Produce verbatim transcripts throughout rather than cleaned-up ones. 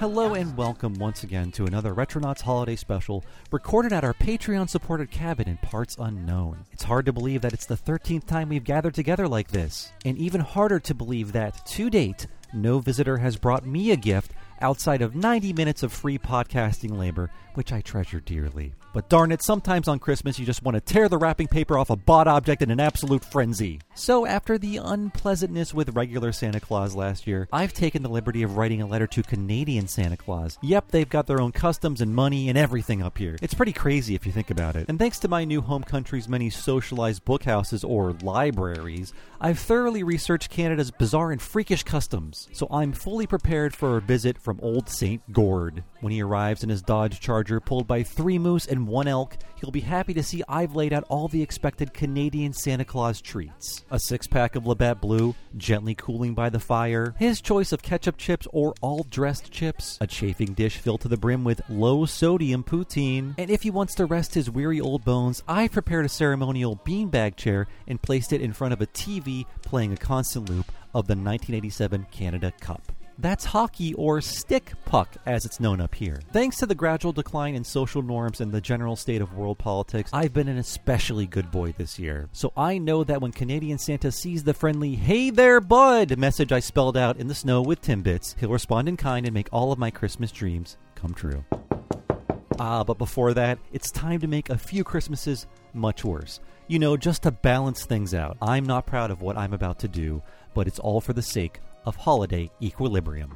Hello and welcome once again to another Retronauts Holiday Special, recorded at our Patreon-supported cabin in parts unknown. It's hard to believe that it's the thirteenth time we've gathered together like this, and even harder to believe that, to date, no visitor has brought me a gift outside of ninety minutes of free podcasting labor, which I treasure dearly. But darn it, sometimes on Christmas you just want to tear the wrapping paper off a bought object in an absolute frenzy. So after the unpleasantness with regular Santa Claus last year, I've taken the liberty of writing a letter to Canadian Santa Claus. Yep, they've got their own customs and money and everything up here. It's pretty crazy if you think about it. And thanks to my new home country's many socialized bookhouses or libraries, I've thoroughly researched Canada's bizarre and freakish customs. So I'm fully prepared for a visit from old Saint Gord. When he arrives in his Dodge Charger pulled by three moose and one elk, he'll be happy to see I've laid out all the expected Canadian Santa Claus treats. A six-pack of Labatt Blue, gently cooling by the fire, his choice of ketchup chips or all-dressed chips, a chafing dish filled to the brim with low-sodium poutine, and if he wants to rest his weary old bones, I've prepared a ceremonial beanbag chair and placed it in front of a T V playing a constant loop of the nineteen eighty-seven Canada Cup. That's hockey, or stick puck, as it's known up here. Thanks to the gradual decline in social norms and the general state of world politics, I've been an especially good boy this year. So I know that when Canadian Santa sees the friendly, "Hey there, bud," message I spelled out in the snow with Timbits, he'll respond in kind and make all of my Christmas dreams come true. Ah, but before that, it's time to make a few Christmases much worse. You know, just to balance things out. I'm not proud of what I'm about to do, but it's all for the sake of holiday equilibrium.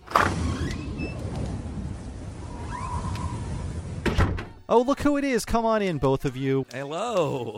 Oh, look who it is. Come on in, both of you. Hello.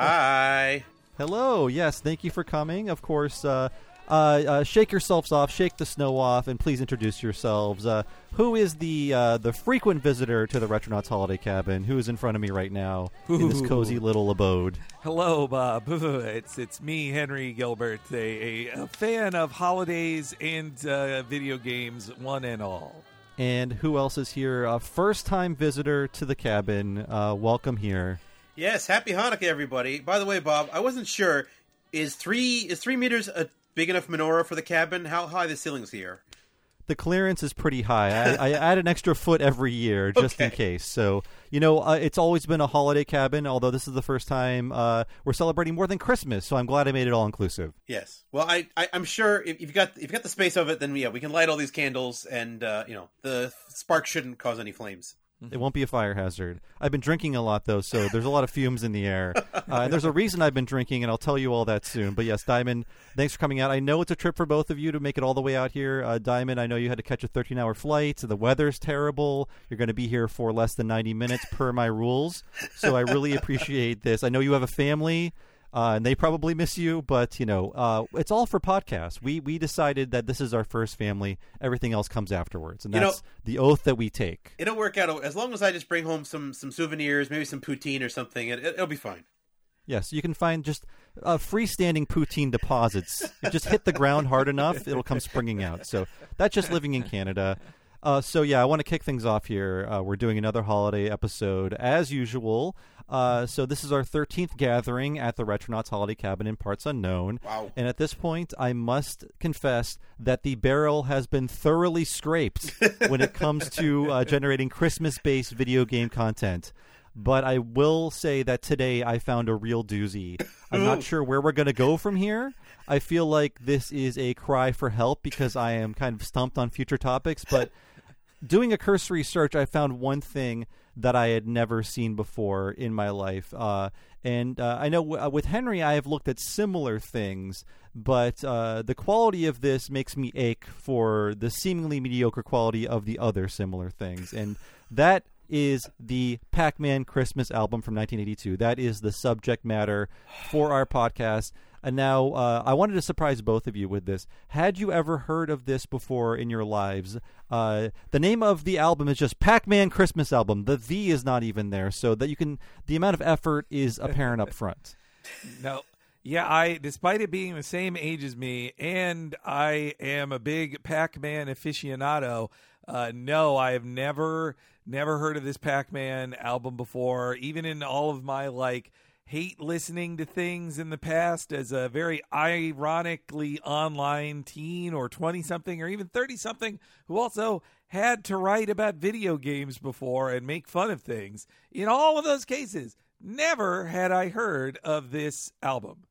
Hi. Hello. Yes, thank you for coming. Of course, uh, uh, uh, shake yourselves off, shake the snow off, and please introduce yourselves. Uh, who is the uh, the frequent visitor to the Retronauts Holiday Cabin? Who is in front of me right now Ooh. in this cozy little abode? Hello, Bob. It's it's me, Henry Gilbert, a, a, a fan of holidays and uh, video games, one and all. And who else is here? A first-time visitor to the cabin. Uh, welcome here. Yes, happy Hanukkah, everybody. By the way, Bob, I wasn't sure. Is three is three meters a big enough menorah for the cabin? How high are the ceilings here? The clearance is pretty high. I, I add an extra foot every year just okay. in case. So, you know, uh, it's always been a holiday cabin, although this is the first time uh, we're celebrating more than Christmas. So I'm glad I made it all inclusive. Yes. Well, I, I, I'm sure if you've got if you've got the space of it, then yeah, we can light all these candles and, uh, you know, the spark shouldn't cause any flames. It won't be a fire hazard. I've been drinking a lot, though, so there's a lot of fumes in the air. Uh, and there's a reason I've been drinking, and I'll tell you all that soon. But yes, Diamond, thanks for coming out. I know it's a trip for both of you to make it all the way out here. Uh, Diamond, I know you had to catch a thirteen-hour flight. The weather's terrible. You're going to be here for less than ninety minutes per my rules. So I really appreciate this. I know you have a family. Uh, and they probably miss you, but, you know, uh, it's all for podcasts. We we decided that this is our first family. Everything else comes afterwards. And that's you know, the oath that we take. It'll work out. As long as I just bring home some, some souvenirs, maybe some poutine or something, it, it'll be fine. Yes, you can find just uh, freestanding poutine deposits. You just hit the ground hard enough, it'll come springing out. So that's just living in Canada. Uh, so, yeah, I want to kick things off here. Uh, we're doing another holiday episode, as usual. Uh, so this is our thirteenth gathering at the Retronauts Holiday Cabin in Parts Unknown. Wow. And at this point, I must confess that the barrel has been thoroughly scraped when it comes to uh, generating Christmas-based video game content. But I will say that today I found a real doozy. I'm not sure where we're going to go from here. I feel like this is a cry for help because I am kind of stumped on future topics. But doing a cursory search, I found one thing that I had never seen before in my life. Uh, and uh, I know w- with Henry, I have looked at similar things, but uh, the quality of this makes me ache for the seemingly mediocre quality of the other similar things. And that is the Pac-Man Christmas album from nineteen eighty-two. That is the subject matter for our podcast. And now uh, I wanted to surprise both of you with this. Had you ever heard of this before in your lives? Uh, the name of the album is just Pac-Man Christmas Album. The "the" is not even there, so that you can. The amount of effort is apparent up front. No. Yeah, I, despite it being the same age as me, and I am a big Pac-Man aficionado, uh, no, I have never, never heard of this Pac-Man album before. Even in all of my, like, hate listening to things in the past as a very ironically online teen or twenty-something or even thirty-something who also had to write about video games before and make fun of things. In all of those cases, never had I heard of this album.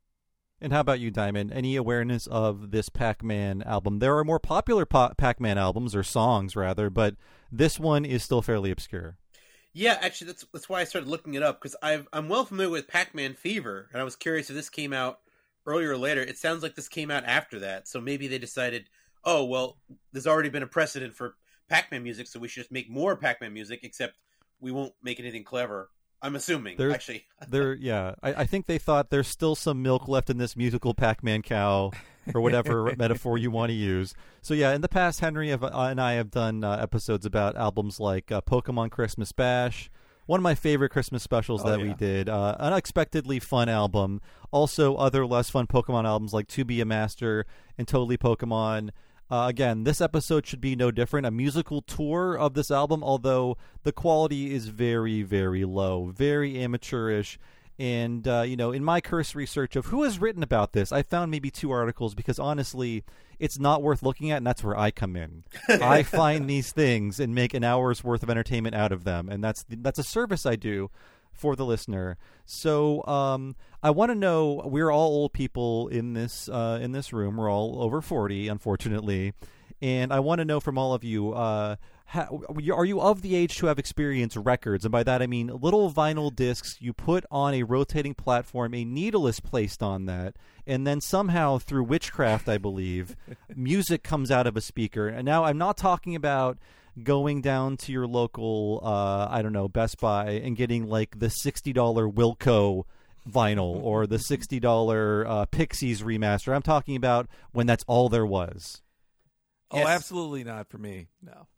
And how about you, Diamond? Any awareness of this Pac-Man album? There are more popular pa- Pac-Man albums, or songs rather, but this one is still fairly obscure. Yeah, actually, that's that's why I started looking it up, because I'm well familiar with Pac-Man Fever, and I was curious if this came out earlier or later. It sounds like this came out after that, so maybe they decided, oh, well, there's already been a precedent for Pac-Man music, so we should just make more Pac-Man music, except we won't make anything clever. I'm assuming, there, actually. there, yeah. I, I think they thought there's still some milk left in this musical Pac-Man cow, or whatever metaphor you want to use. So yeah, in the past, Henry have, uh, and I have done uh, episodes about albums like uh, Pokemon Christmas Bash, one of my favorite Christmas specials oh, that yeah. we did. Uh, unexpectedly fun album. Also, other less fun Pokemon albums like To Be a Master and Totally Pokemon. Uh, again, this episode should be no different. A musical tour of this album, although the quality is very, very low, very amateurish. And, uh, you know, in my cursory search of who has written about this, I found maybe two articles because, honestly, it's not worth looking at, and that's where I come in. I find these things and make an hour's worth of entertainment out of them, and that's that's a service I do for the listener. So um, I want to know, we're all old people in this uh, in this room. We're all over forty, unfortunately. And I want to know from all of you, uh, how, are you of the age to have experienced records? And by that I mean little vinyl discs you put on a rotating platform, a needle is placed on that, and then somehow through witchcraft, I believe, music comes out of a speaker. And now I'm not talking about going down to your local, uh, I don't know, Best Buy and getting like the sixty dollars Wilco vinyl or the sixty dollars uh, Pixies remaster. I'm talking about when that's all there was. Oh, Yes. absolutely not for me. No.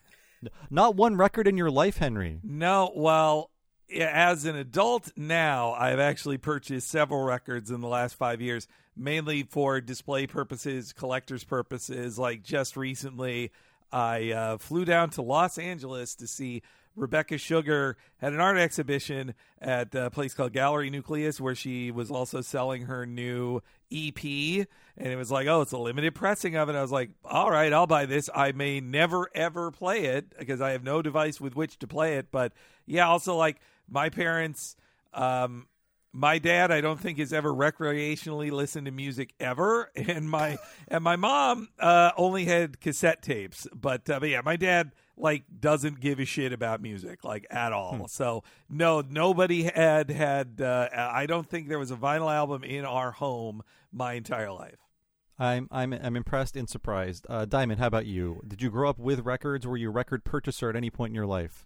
Not one record in your life, Henry. No, well, yeah, as an adult now, I've actually purchased several records in the last five years, mainly for display purposes, collector's purposes. Like just recently, I uh, flew down to Los Angeles to see Rebecca Sugar had an art exhibition at a place called Gallery Nucleus, where she was also selling her new E P. And it was like, oh, it's a limited pressing of it. I was like, all right, I'll buy this. I may never, ever play it because I have no device with which to play it. But yeah, also like my parents, um, my dad, I don't think has ever recreationally listened to music ever. And my and my mom uh, only had cassette tapes. But, uh, but yeah, my dad like doesn't give a shit about music like at all. Hmm. So no, nobody had had. Uh, I don't think there was a vinyl album in our home my entire life. I'm I'm I'm impressed and surprised. Uh, Diamond, how about you? Did you grow up with records? Were you a record purchaser at any point in your life?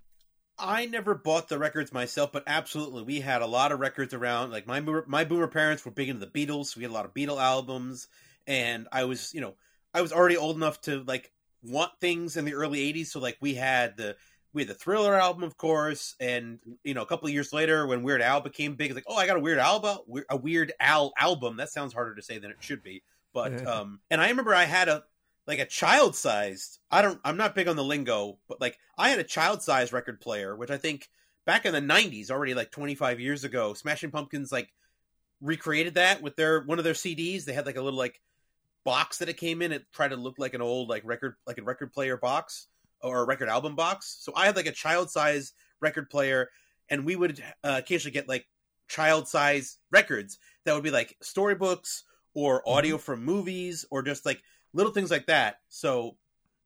I never bought the records myself, but absolutely, we had a lot of records around. Like my my boomer parents were big into the Beatles, so we had a lot of Beatle albums, and I was, you know, I was already old enough to like want things in the early eighties. So like we had the we had the Thriller album, of course, and you know, a couple of years later when Weird Al became big, it's like, oh, I got a Weird Al a Weird Al album. That sounds harder to say than it should be, but um, and I remember I had a. like a child-sized, I don't, I'm not big on the lingo, but like I had a child-sized record player, which I think back in the nineties, already like twenty-five years ago, Smashing Pumpkins like recreated that with their, one of their C Ds. They had like a little like box that it came in. It tried to look like an old like record, like a record player box or a record album box. So I had like a child-sized record player, and we would uh, occasionally get like child-sized records that would be like storybooks or audio mm-hmm. from movies or just like little things like that. So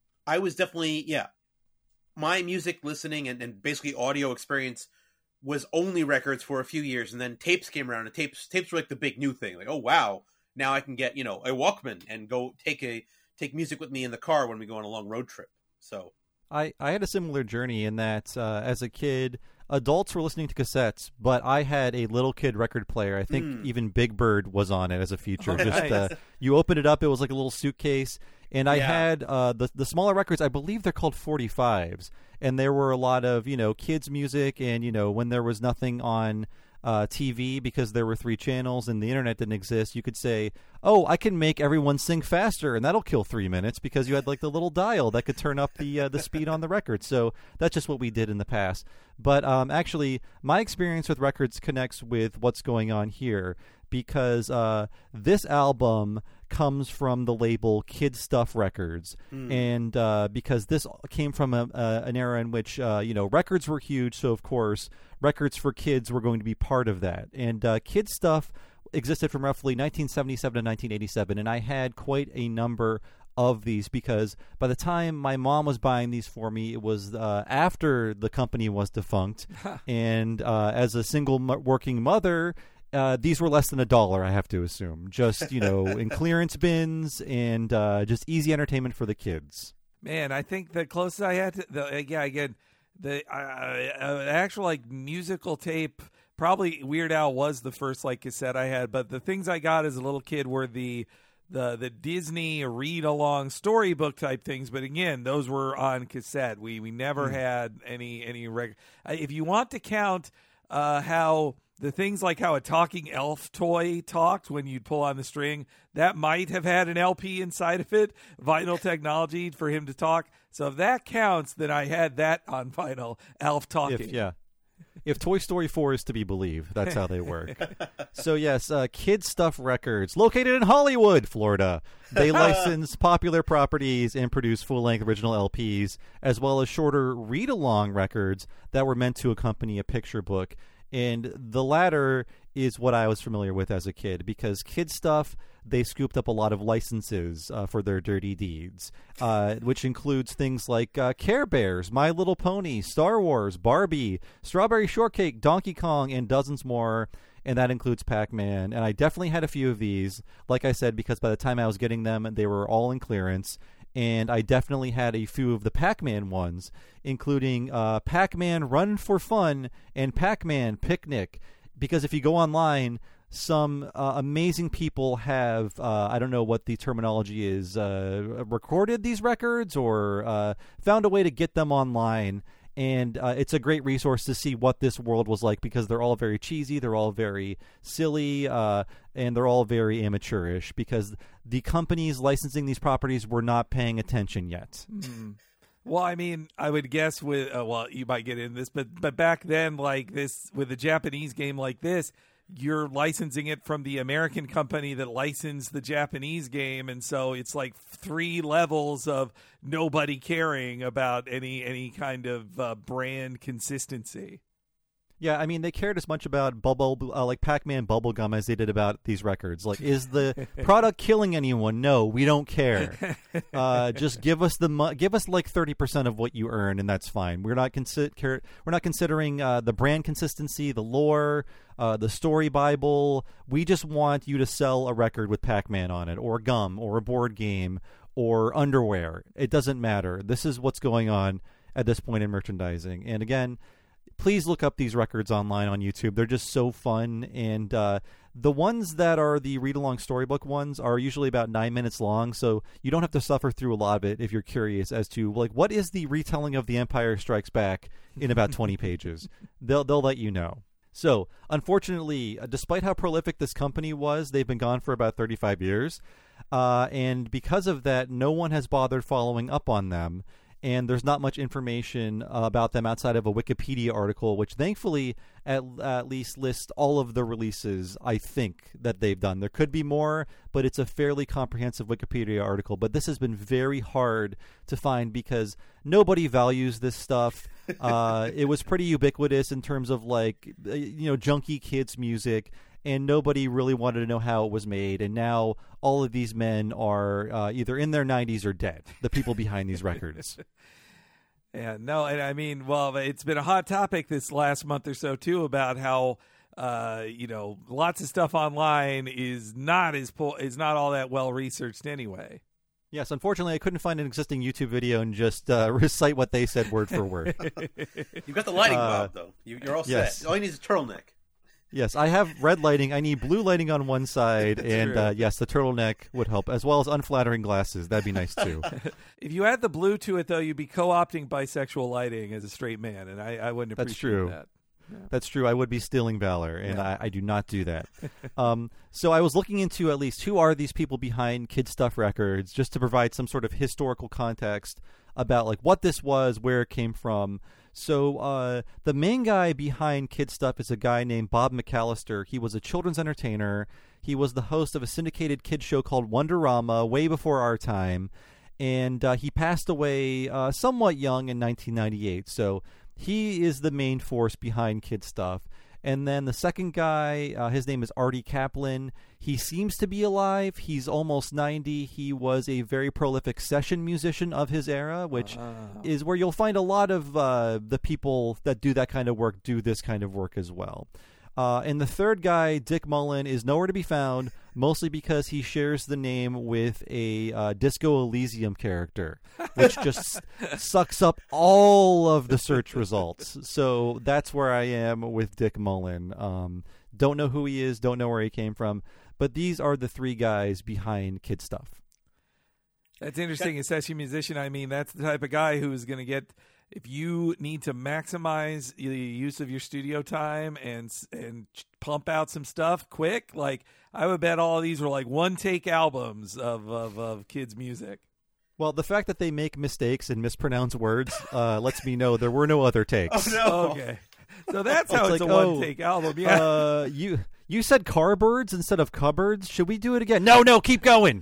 I was definitely, yeah, my music listening and, and basically audio experience was only records for a few years. And then tapes came around, and tapes, tapes were like the big new thing. Like, oh, wow, now I can get, you know, a Walkman and go take a, take music with me in the car when we go on a long road trip. So I, I had a similar journey in that uh, as a kid, adults were listening to cassettes, but I had a little kid record player. I think mm. even Big Bird was on it as a feature. Oh, Just nice. uh, you opened it up, it was like a little suitcase, and I yeah. had uh, the the smaller records. I believe they're called forty-fives, and there were a lot of you know kids music, and you know when there was nothing on uh, T V because there were three channels and the internet didn't exist, you could say, oh, I can make everyone sing faster, and that'll kill three minutes because you had like the little dial that could turn up the uh, the speed on the record. So that's just what we did in the past. But um, actually, my experience with records connects with what's going on here, because uh, this album comes from the label Kid Stuff Records, mm. and uh, because this came from a, uh, an era in which uh, you know records were huge, so of course records for kids were going to be part of that. And uh, Kid Stuff existed from roughly nineteen seventy-seven to nineteen eighty-seven, and I had quite a number of these because by the time my mom was buying these for me, it was uh, after the company was defunct, and uh, as a single m- working mother, uh, these were less than a dollar, I have to assume, just, you know, in clearance bins and uh, just easy entertainment for the kids. Man, I think the closest I had to, the, yeah, again, the uh, uh, actual like musical tape, probably Weird Al was the first like cassette I had, but the things I got as a little kid were the the the Disney read along storybook type things. But again, those were on cassette. We we never mm. had any any reg- if you want to count uh, how the things like how a talking elf toy talked when you'd pull on the string, that might have had an L P inside of it, vinyl technology for him to talk. So if that counts, then I had that on vinyl, Alf talking. If, yeah. If Toy Story four is to be believed, that's how they work. So yes, uh, Kid Stuff Records, located in Hollywood, Florida. They license popular properties and produce full-length original L Ps, as well as shorter read-along records that were meant to accompany a picture book. And the latter is what I was familiar with as a kid, because Kid Stuff, they scooped up a lot of licenses uh, for their dirty deeds, uh, which includes things like uh, Care Bears, My Little Pony, Star Wars, Barbie, Strawberry Shortcake, Donkey Kong, and dozens more. And that includes Pac-Man. And I definitely had a few of these, like I said, because by the time I was getting them, they were all in clearance. And I definitely had a few of the Pac-Man ones, including uh, Pac-Man Run for Fun and Pac-Man Picnic. Because if you go online, some uh, amazing people have, uh, I don't know what the terminology is, uh, recorded these records or uh, found a way to get them online. And uh, it's a great resource to see what this world was like, because they're all very cheesy, they're all very silly, uh, and they're all very amateurish, because the companies licensing these properties were not paying attention yet. Mm. Well, I mean, I would guess with, uh, well, you might get into this, but but back then, like this, with a Japanese game like this, you're licensing it from the American company that licensed the Japanese game, and so it's like three levels of nobody caring about any any kind of uh, brand consistency. Yeah, I mean, they cared as much about bubble, uh, like Pac-Man bubblegum as they did about these records. Like, is the product killing anyone? No, we don't care. Uh, just give us the mo- give us like thirty percent of what you earn, and that's fine. We're not consi- care- we're not considering uh, the brand consistency, the lore, uh, the story Bible. We just want you to sell a record with Pac-Man on it, or gum, or a board game, or underwear. It doesn't matter. This is what's going on at this point in merchandising. And again, please look up these records online on YouTube. They're just so fun. And uh, the ones that are the read-along storybook ones are usually about nine minutes long, so you don't have to suffer through a lot of it if you're curious as to, like, what is the retelling of The Empire Strikes Back in about twenty pages. They'll they'll let you know. So, unfortunately, uh, despite how prolific this company was, they've been gone for about thirty-five years. Uh, and because of that, no one has bothered following up on them. And there's not much information uh, about them outside of a Wikipedia article, which thankfully at, at least lists all of the releases, I think, that they've done. There could be more, but it's a fairly comprehensive Wikipedia article. But this has been very hard to find because nobody values this stuff. Uh, it was pretty ubiquitous in terms of, like, you know, junky kids music. And nobody really wanted to know how it was made. And now all of these men are uh, either in their nineties or dead, the people behind these records. Yeah, no, and I mean, well, it's been a hot topic this last month or so, too, about how, uh, you know, lots of stuff online is not as po- is not all that well researched anyway. Yes, unfortunately, I couldn't find an existing YouTube video and just uh, recite what they said word for word. You've got the lighting uh, bulb, though. You, you're all yes. set. All you need is a turtleneck. Yes, I have red lighting. I need blue lighting on one side, and uh, yes, the turtleneck would help, as well as unflattering glasses. That'd be nice, too. If you add the blue to it, though, you'd be co-opting bisexual lighting as a straight man, and I, I wouldn't appreciate That's true. that. Yeah. That's true. I would be stealing valor, and Yeah. I, I do not do that. um, so I was looking into at least who are these people behind Kid Stuff Records, just to provide some sort of historical context about like what this was, where it came from. So uh, the main guy behind Kid Stuff is a guy named Bob McAllister. He was a children's entertainer. He was the host of a syndicated kid show called Wonderama way before our time. And uh, he passed away uh, somewhat young in nineteen ninety-eight. So he is the main force behind Kid Stuff. And then the second guy, uh, his name is Artie Kaplan. He seems to be alive. He's almost ninety. He was a very prolific session musician of his era, which uh. is where you'll find a lot of uh, the people that do that kind of work do this kind of work as well. Uh, and the third guy, Dick Mullen, is nowhere to be found, mostly because he shares the name with a uh, Disco Elysium character, which just sucks up all of the search results. So that's where I am with Dick Mullen. Um, don't know who he is, don't know where he came from, but these are the three guys behind Kid Stuff. That's interesting. A session musician, I mean, that's the type of guy who's going to get... If you need to maximize the use of your studio time and and pump out some stuff quick, like I would bet all of these were like one take albums of, of, of kids' music. Well, the fact that they make mistakes and mispronounce words uh, lets me know there were no other takes. Oh, no. Okay. So that's how it's, it's like, a oh, one take album. Yeah. Uh, you you said cardboards instead of cupboards. Should we do it again? No, no, keep going.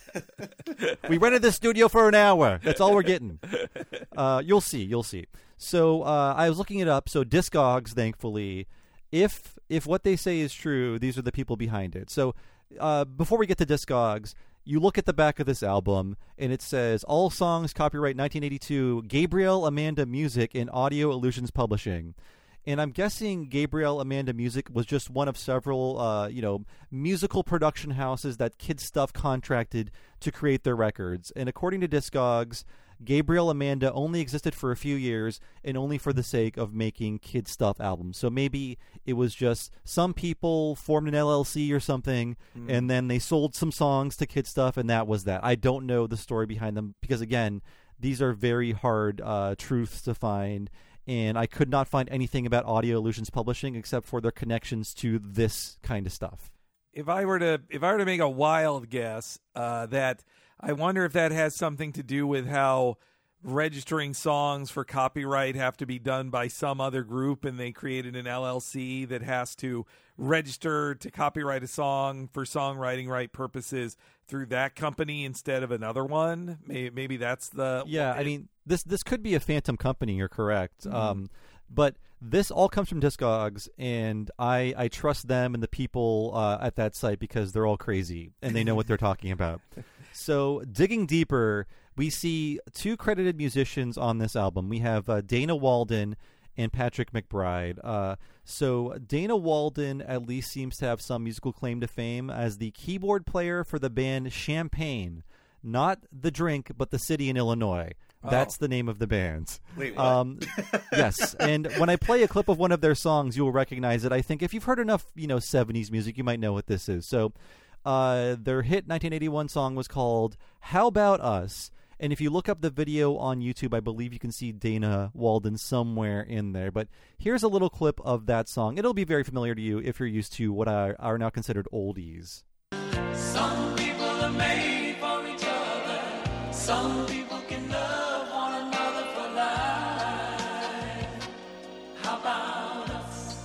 We rented the studio for an hour. That's all we're getting. Uh, you'll see. You'll see. So uh, I was looking it up. So Discogs, thankfully, if if what they say is true, these are the people behind it. So uh, before we get to Discogs, you look at the back of this album, and it says, all songs copyright nineteen eighty-two, Gabriel Amanda Music and Audio Illusions Publishing. And I'm guessing Gabriel Amanda Music was just one of several, uh, you know, musical production houses that Kid Stuff contracted to create their records. And according to Discogs, Gabriel Amanda only existed for a few years and only for the sake of making Kid Stuff albums. So maybe it was just some people formed an L L C or something, mm. and then they sold some songs to Kid Stuff, and that was that. I don't know the story behind them because, again, these are very hard uh, truths to find. And I could not find anything about Audio Illusions Publishing except for their connections to this kind of stuff. If I were to, if I were to make a wild guess, uh, that I wonder if that has something to do with how registering songs for copyright have to be done by some other group, and they created an L L C that has to register to copyright a song for songwriting right purposes through that company instead of another one. Maybe, maybe that's the yeah. I mean, this this could be a phantom company. You're correct, mm-hmm. um, but this all comes from Discogs, and I I trust them and the people uh, at that site because they're all crazy and they know what they're talking about. So digging deeper, we see two credited musicians on this album. We have uh, Dana Walden and Patrick McBride. Uh, so Dana Walden at least seems to have some musical claim to fame as the keyboard player for the band Champaign. Not the drink, but the city in Illinois. That's oh. the name of the band. Wait, what? Um, yes, and when I play a clip of one of their songs, you will recognize it. I think if you've heard enough, you know, seventies music, you might know what this is. So uh, their hit nineteen eighty-one song was called How About Us? And if you look up the video on YouTube, I believe you can see Dana Walden somewhere in there. But here's a little clip of that song. It'll be very familiar to you if you're used to what are, are now considered oldies. Some people are made for each other. Some people can love one another for life. How about us?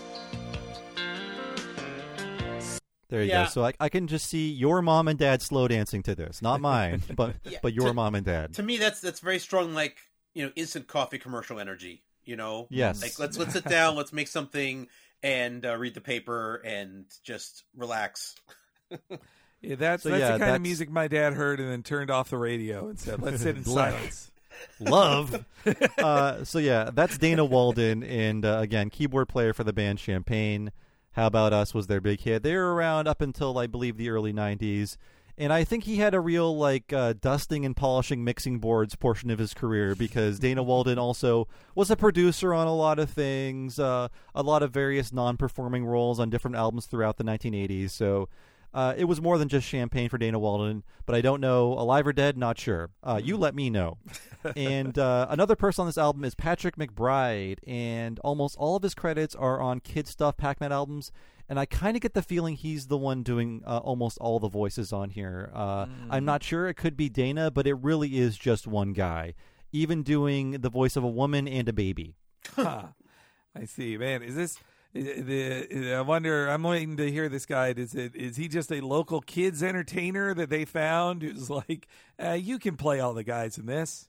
There you Yeah. go. So I, I can just see your mom and dad slow dancing to this. Not mine, but Yeah, but your to- mom and dad. To me, that's that's very strong, like, you know, instant coffee commercial energy. You know, Yes. like let's let's sit down, let's make something, and uh, read the paper, and just relax. Yeah, that's So, that's yeah, the kind that's- of music my dad heard and then turned off the radio and said, "Let's sit in Love. silence." Love. uh, so yeah, that's Dana Walden, and uh, again, keyboard player for the band Champaign. How About Us was their big hit. They were around up until I believe the early nineties, and I think he had a real like uh, dusting and polishing mixing boards portion of his career because Dana Walden also was a producer on a lot of things, uh, a lot of various non-performing roles on different albums throughout the nineteen eighties. So. Uh, it was more than just champagne for Dana Walden, but I don't know. Alive or dead? Not sure. Uh, you let me know. And uh, another person on this album is Patrick McBride, and almost all of his credits are on Kid Stuff Pac-Man albums, and I kind of get the feeling he's the one doing uh, almost all the voices on here. Uh, mm. I'm not sure. It could be Dana, but it really is just one guy, even doing the voice of a woman and a baby. Huh. I see. Man, is this... The, I wonder. I'm waiting to hear this guy. Is it? Is he just a local kids entertainer that they found? Who's like, uh, you can play all the guys in this.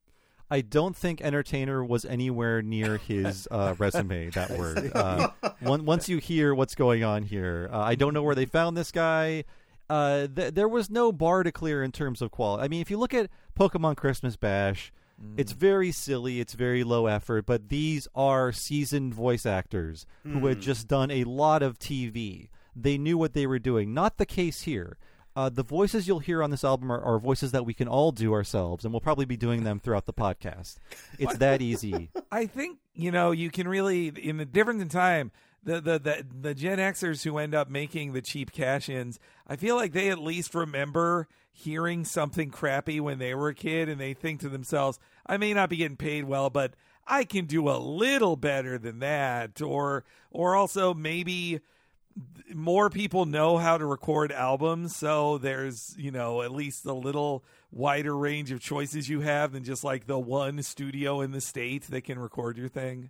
I don't think entertainer was anywhere near his uh, resume. That word. Uh, one, once you hear what's going on here, uh, I don't know where they found this guy. Uh, th- there was no bar to clear in terms of quality. I mean, if you look at Pokemon Christmas Bash. It's very silly. It's very low effort. But these are seasoned voice actors mm. who had just done a lot of T V. They knew what they were doing. Not the case here. Uh, the voices you'll hear on this album are, are voices that we can all do ourselves, and we'll probably be doing them throughout the podcast. It's that easy. I think, you know, you can really, in the difference in time, the, the, the, the Gen Xers who end up making the cheap cash-ins, I feel like they at least remember hearing something crappy when they were a kid, and they think to themselves, I may not be getting paid well, but I can do a little better than that. Or or also maybe more people know how to record albums, so there's, you know, at least a little wider range of choices you have than just like the one studio in the state that can record your thing.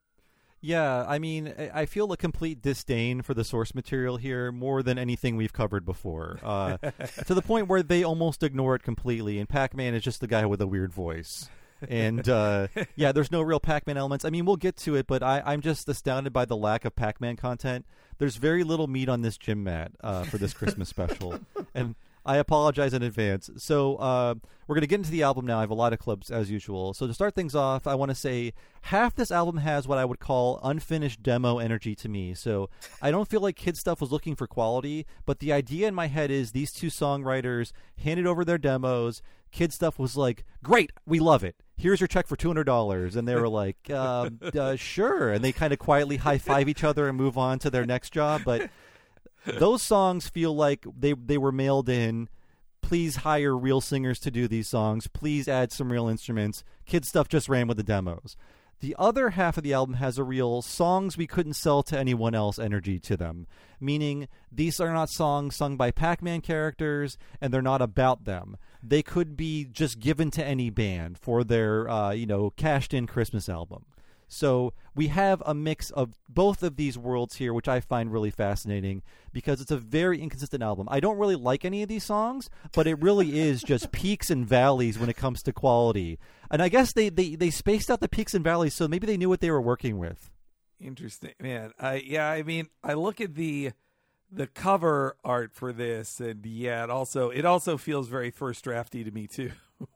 Yeah, I mean, I feel a complete disdain for the source material here more than anything we've covered before, uh, to the point where they almost ignore it completely, and Pac-Man is just the guy with a weird voice. And, uh, yeah, there's no real Pac-Man elements. I mean, we'll get to it, but I, I'm just astounded by the lack of Pac-Man content. There's very little meat on this gym mat uh, for this Christmas special, and I apologize in advance. So uh, we're going to get into the album now. I have a lot of clips, as usual. So to start things off, I want to say half this album has what I would call unfinished demo energy to me. So I don't feel like Kid Stuff was looking for quality, but the idea in my head is these two songwriters handed over their demos. Kid Stuff was like, great, we love it. Here's your check for two hundred dollars. And they were like, uh, uh, sure. And they kind of quietly high-five each other and move on to their next job. But those songs feel like they, they were mailed in. Please hire real singers to do these songs. Please add some real instruments. Kid Stuff just ran with the demos. The other half of the album has a real songs we couldn't sell to anyone else energy to them, meaning these are not songs sung by Pac-Man characters, and they're not about them. They could be just given to any band for their, uh, you know, cashed-in Christmas album. So we have a mix of both of these worlds here, which I find really fascinating because it's a very inconsistent album. I don't really like any of these songs, but it really is just peaks and valleys when it comes to quality. And I guess they, they, they spaced out the peaks and valleys, so maybe they knew what they were working with. Interesting, man. I yeah, I mean, I look at the the cover art for this, and yeah, it also it also feels very first drafty to me too.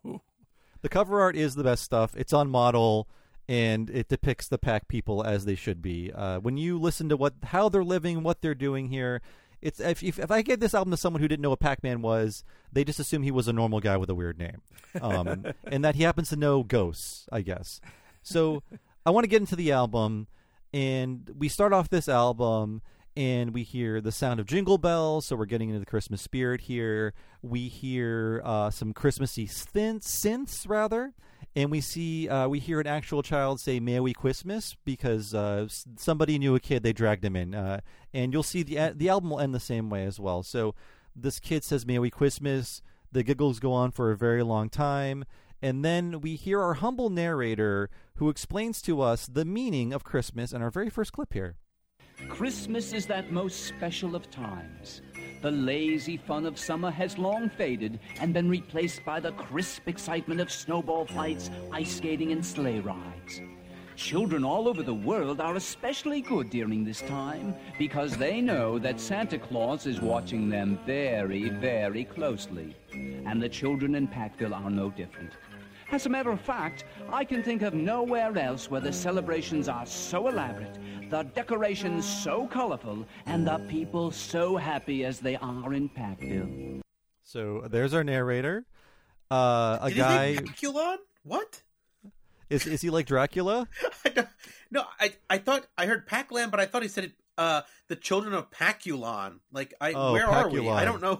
The cover art is the best stuff. It's on model, and it depicts the Pac people as they should be. Uh, when you listen to what how they're living, what they're doing here, it's if, if if I gave this album to someone who didn't know what Pac-Man was, they just assume he was a normal guy with a weird name, um, and that he happens to know ghosts, I guess. So I want to get into the album, and we start off this album, and we hear the sound of jingle bells, so we're getting into the Christmas spirit here. We hear uh, some Christmassy synths, synths rather. And we see, uh, we hear an actual child say "Merry Christmas" because uh, somebody knew a kid, they dragged him in. Uh, and you'll see the the album will end the same way as well. So this kid says "Merry Christmas." The giggles go on for a very long time. And then we hear our humble narrator who explains to us the meaning of Christmas in our very first clip here. Christmas is that most special of times. The lazy fun of summer has long faded and been replaced by the crisp excitement of snowball fights, ice skating, and sleigh rides. Children all over the world are especially good during this time because they know that Santa Claus is watching them very, very closely. And the children in Packville are no different. As a matter of fact, I can think of nowhere else where the celebrations are so elaborate, the decorations so colorful, and the people so happy as they are in Packville. So there's our narrator. Uh, a Did guy. He say Dracula? What? Is is he like Dracula? I don't, no, I I thought I heard Pac-Land, but I thought he said it uh, the children of Paculon. Like, I Oh, where are we? Paculon. I don't know.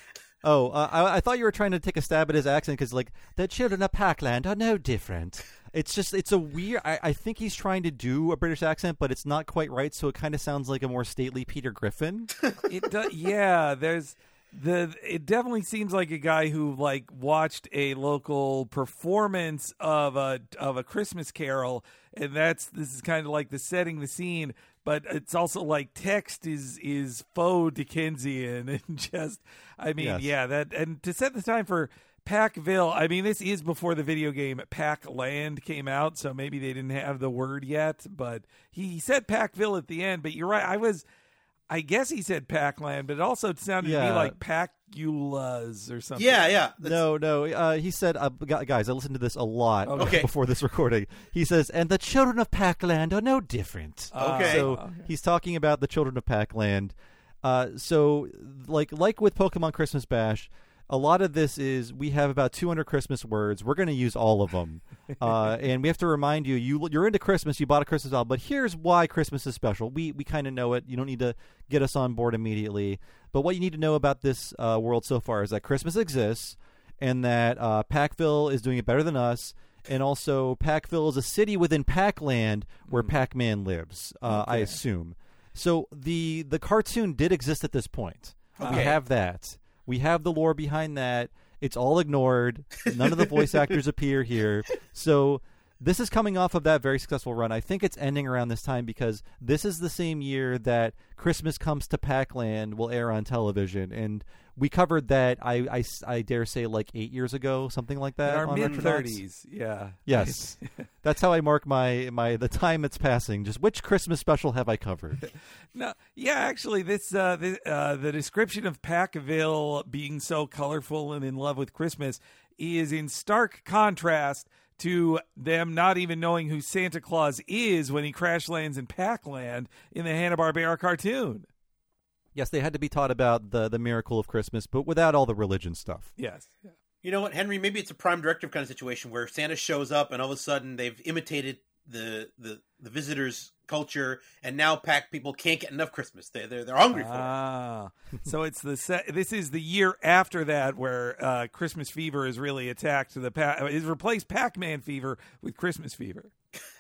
Oh, uh, I, I thought you were trying to take a stab at his accent because, like, the children of Pac-Land are no different. It's just, it's a weird, I, I think he's trying to do a British accent, but it's not quite right, so it kind of sounds like a more stately Peter Griffin. It does, yeah. There's the. It definitely seems like a guy who like watched a local performance of a of a Christmas Carol, and that's this is kind of like the setting the scene. But it's also like text is is faux Dickensian and just. I mean, Yes. yeah. That and to set the time for Packville. I mean, this is before the video game Pac-Land came out, so maybe they didn't have the word yet. But he said Packville at the end. But you're right. I was. I guess he said Pac-Land, but it also sounded to Yeah. me like Paculas or something. Yeah, yeah. That's- No, no. Uh, he said, uh, gu- guys, I listened to this a lot Okay. before this recording. He says, and the children of Pac-Land are no different. Okay. So okay. he's talking about the children of Pac-Land. Uh, so, like, like with Pokemon Christmas Bash, a lot of this is we have about two hundred Christmas words. We're going to use all of them. uh, and we have to remind you, you, you're into Christmas, you bought a Christmas album, but here's why Christmas is special. We we kind of know it. You don't need to get us on board immediately. But what you need to know about this uh, world so far is that Christmas exists and that uh, Packville is doing it better than us. And also, Packville is a city within Pac-Land where Pac-Man lives, uh, I assume. So the the cartoon did exist at this point. We Okay. have that. We have the lore behind that. It's all ignored. None of the voice actors appear here. So this is coming off of that very successful run. I think it's ending around this time because this is the same year that Christmas Comes to Pac-Land will air on television. And we covered that, I, I, I dare say, like eight years ago, something like that. In our on mid Retronauts. thirties, yeah. Yes. That's how I mark my, my the time that's passing. Just which Christmas special have I covered? No, yeah, actually, this uh, the, uh, the description of Packville being so colorful and in love with Christmas is in stark contrast to them not even knowing who Santa Claus is when he crash lands in Pac-Land in the Hanna-Barbera cartoon. Yes, they had to be taught about the, the miracle of Christmas, but without all the religion stuff. Yes. You know what, Henry? Maybe it's a prime directive kind of situation where Santa shows up and all of a sudden they've imitated the the, the visitors' culture, and now Pac people can't get enough Christmas. They they're they're hungry for it. Ah, so it's the se- this is the year after that where uh, Christmas fever is really attacked. The pa- is replaced Pac-Man fever with Christmas fever.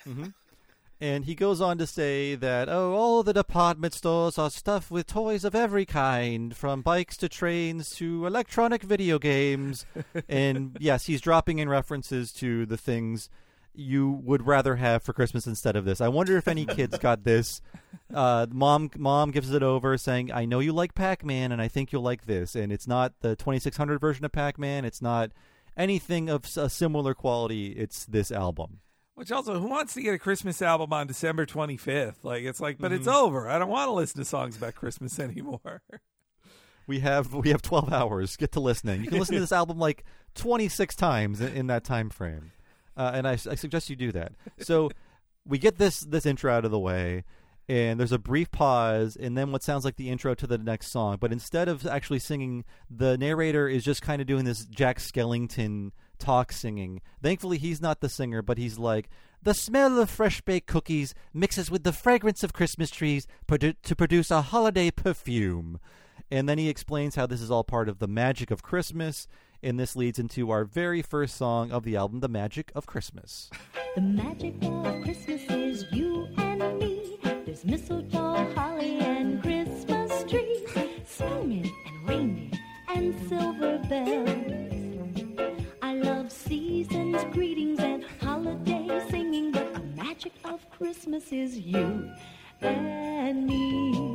And he goes on to say that, oh, all the department stores are stuffed with toys of every kind, from bikes to trains to electronic video games. And yes, he's dropping in references to the things you would rather have for Christmas instead of this. I wonder if any kids got this. Uh, mom mom gives it over saying, I know you like Pac-Man, and I think you'll like this. And it's not the twenty-six hundred version of Pac-Man. It's not anything of a similar quality. It's this album. Which also, who wants to get a Christmas album on December twenty-fifth? Like, it's like, but it's Mm-hmm. over. I don't want to listen to songs about Christmas anymore. We have we have twelve hours. Get to listening. You can listen to this album like twenty-six times in, in that time frame, uh, and I, I suggest you do that. So we get this this intro out of the way, and there's a brief pause, and then what sounds like the intro to the next song. But instead of actually singing, the narrator is just kind of doing this Jack Skellington talk singing. Thankfully, he's not the singer, but he's like, the smell of fresh baked cookies mixes with the fragrance of Christmas trees produ- to produce a holiday perfume. And then he explains how this is all part of the magic of Christmas, and this leads into our very first song of the album, The Magic of Christmas. The magic of Christmas is you and me. There's mistletoe, holly, and Christmas trees, snowmen and reindeer and silver bells. I love seasons, greetings, and holiday singing, but the magic of Christmas is you and me.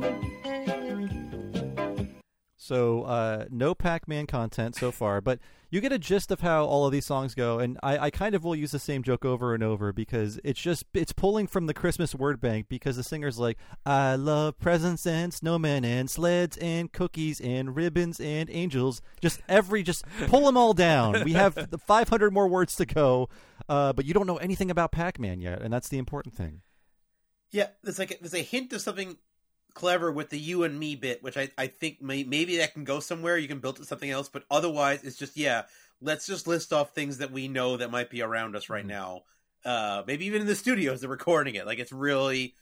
So uh, no Pac-Man content so far, but you get a gist of how all of these songs go, and I, I kind of will use the same joke over and over because it's just it's pulling from the Christmas word bank because the singer's like, I love presents and snowmen and sleds and cookies and ribbons and angels. Just every, just pull them all down. We have five hundred more words to go, uh, but you don't know anything about Pac-Man yet, and that's the important thing. Yeah, there's like a, there's a hint of something clever with the you and me bit, which I, I think may, maybe that can go somewhere. You can build it to something else, but otherwise it's just, yeah, let's just list off things that we know that might be around us right now. Uh, maybe even in the studios they're recording it. Like, it's really,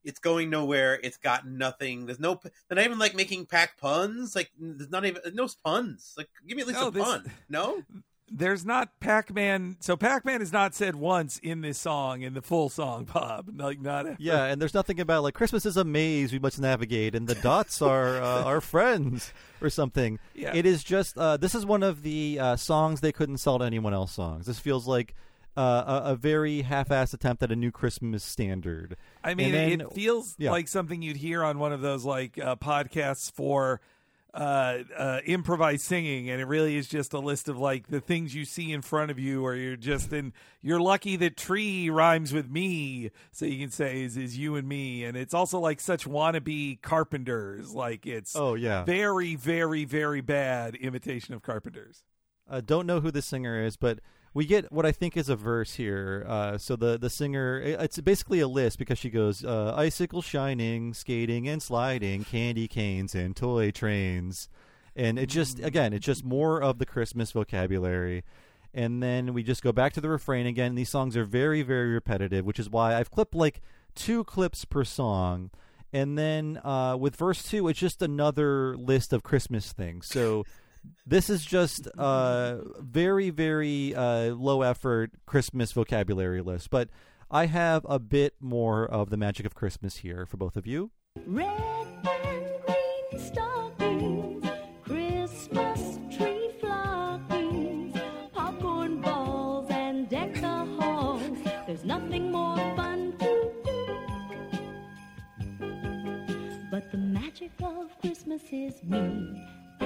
It's going nowhere. It's got nothing. There's no. They're not even like making pack puns. Like there's not even no puns. Like give me at least No, a this- pun. No. There's not Pac-Man. So Pac-Man is not said once in this song, in the full song, Bob. Like not. Ever. Yeah, and there's nothing about like Christmas is a maze we must navigate, and the dots are uh, our friends or something. Yeah. It is just uh, this is one of the uh, songs they couldn't sell to anyone else songs. This feels like uh, a, a very half-assed attempt at a new Christmas standard. I mean, And then- it feels yeah. like something you'd hear on one of those like uh, podcasts for uh, uh, improvised singing, and it really is just a list of like the things you see in front of you, or you're just in. You're lucky that tree rhymes with me, so you can say is is you and me, and it's also like such wannabe Carpenters, like it's Oh yeah, very, very, very bad imitation of Carpenters. uh, don't know who the singer is, but we get what I think is a verse here. Uh, so the the singer, it- it's basically a list because she goes uh, icicle shining, skating and sliding, candy canes and toy trains, and it just again, it's just more of the Christmas vocabulary. And then we just go back to the refrain again. These songs are very, very repetitive, which is why I've clipped like two clips per song. And then uh, with verse two, it's just another list of Christmas things. So this is just uh, very, very uh, low effort Christmas vocabulary list. But I have a bit more of the magic of Christmas here for both of you. Red and green stockings, Christmas tree flockings, popcorn balls and deck the halls. There's nothing more fun to do. But the magic of Christmas is me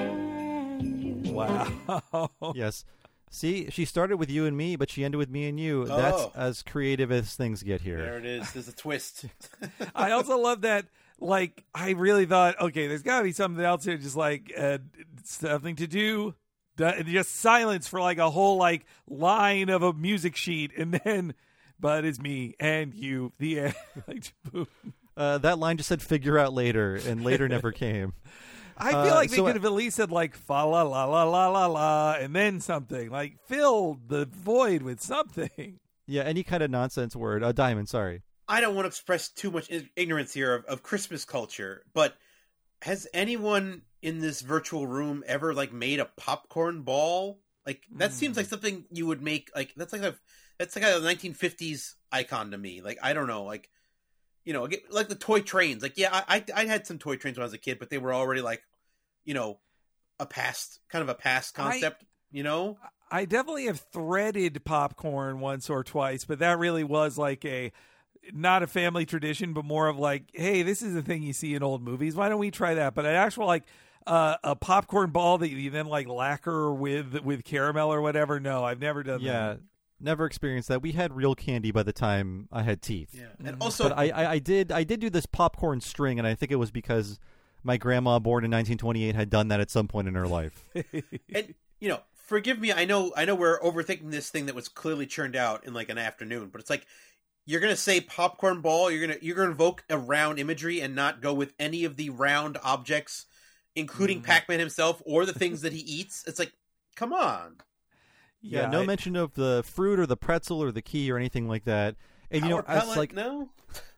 and you. Wow. Yes. See, she started with you and me, but she ended with me and you. That's Oh. as creative as things get There here. it is. There's a twist. I also love that. Like, I really thought, okay, there's got to be something else here, just like uh, something to do. Du- Just silence for like a whole like line of a music sheet, and then, but it's me and you. The end. Like, boom. Uh, that line just said "figure out later," and later never came. I feel Uh, like they so, uh, could have at least said like fa la la la la la la, and then something like fill the void with something. Yeah, any kind of nonsense word. Uh, Diamond, sorry. I don't want to express too much ig- ignorance here of, of Christmas culture, but has anyone in this virtual room ever like made a popcorn ball? Like that seems like something you would make. Like that's like a that's like a nineteen fifties icon to me. Like I don't know, like you know, get- like the toy trains. Like yeah, I, I I had some toy trains when I was a kid, but they were already like, you know, a past kind of a past concept. You know, I definitely have threaded popcorn once or twice, but that really was like a not a family tradition, but more of like, hey, this is a thing you see in old movies. Why don't we try that? But an actual like uh, a popcorn ball that you then like lacquer with with caramel or whatever. No, I've never done Yeah, that. never experienced that. We had real candy by the time I had teeth. yeah, and also But I, I, I did I did do this popcorn string, and I think it was because my grandma, born in nineteen twenty-eight, had done that at some point in her life. and you know, forgive me. I know, I know, we're overthinking this thing that was clearly churned out in like an afternoon. But it's like you're gonna say popcorn ball. You're gonna you're gonna invoke a round imagery and not go with any of the round objects, including Pac-Man himself or the things that he eats. It's like, come on. Yeah, no I- mention of the fruit or the pretzel or the key or anything like that. And you know, Power it's pellet? like no.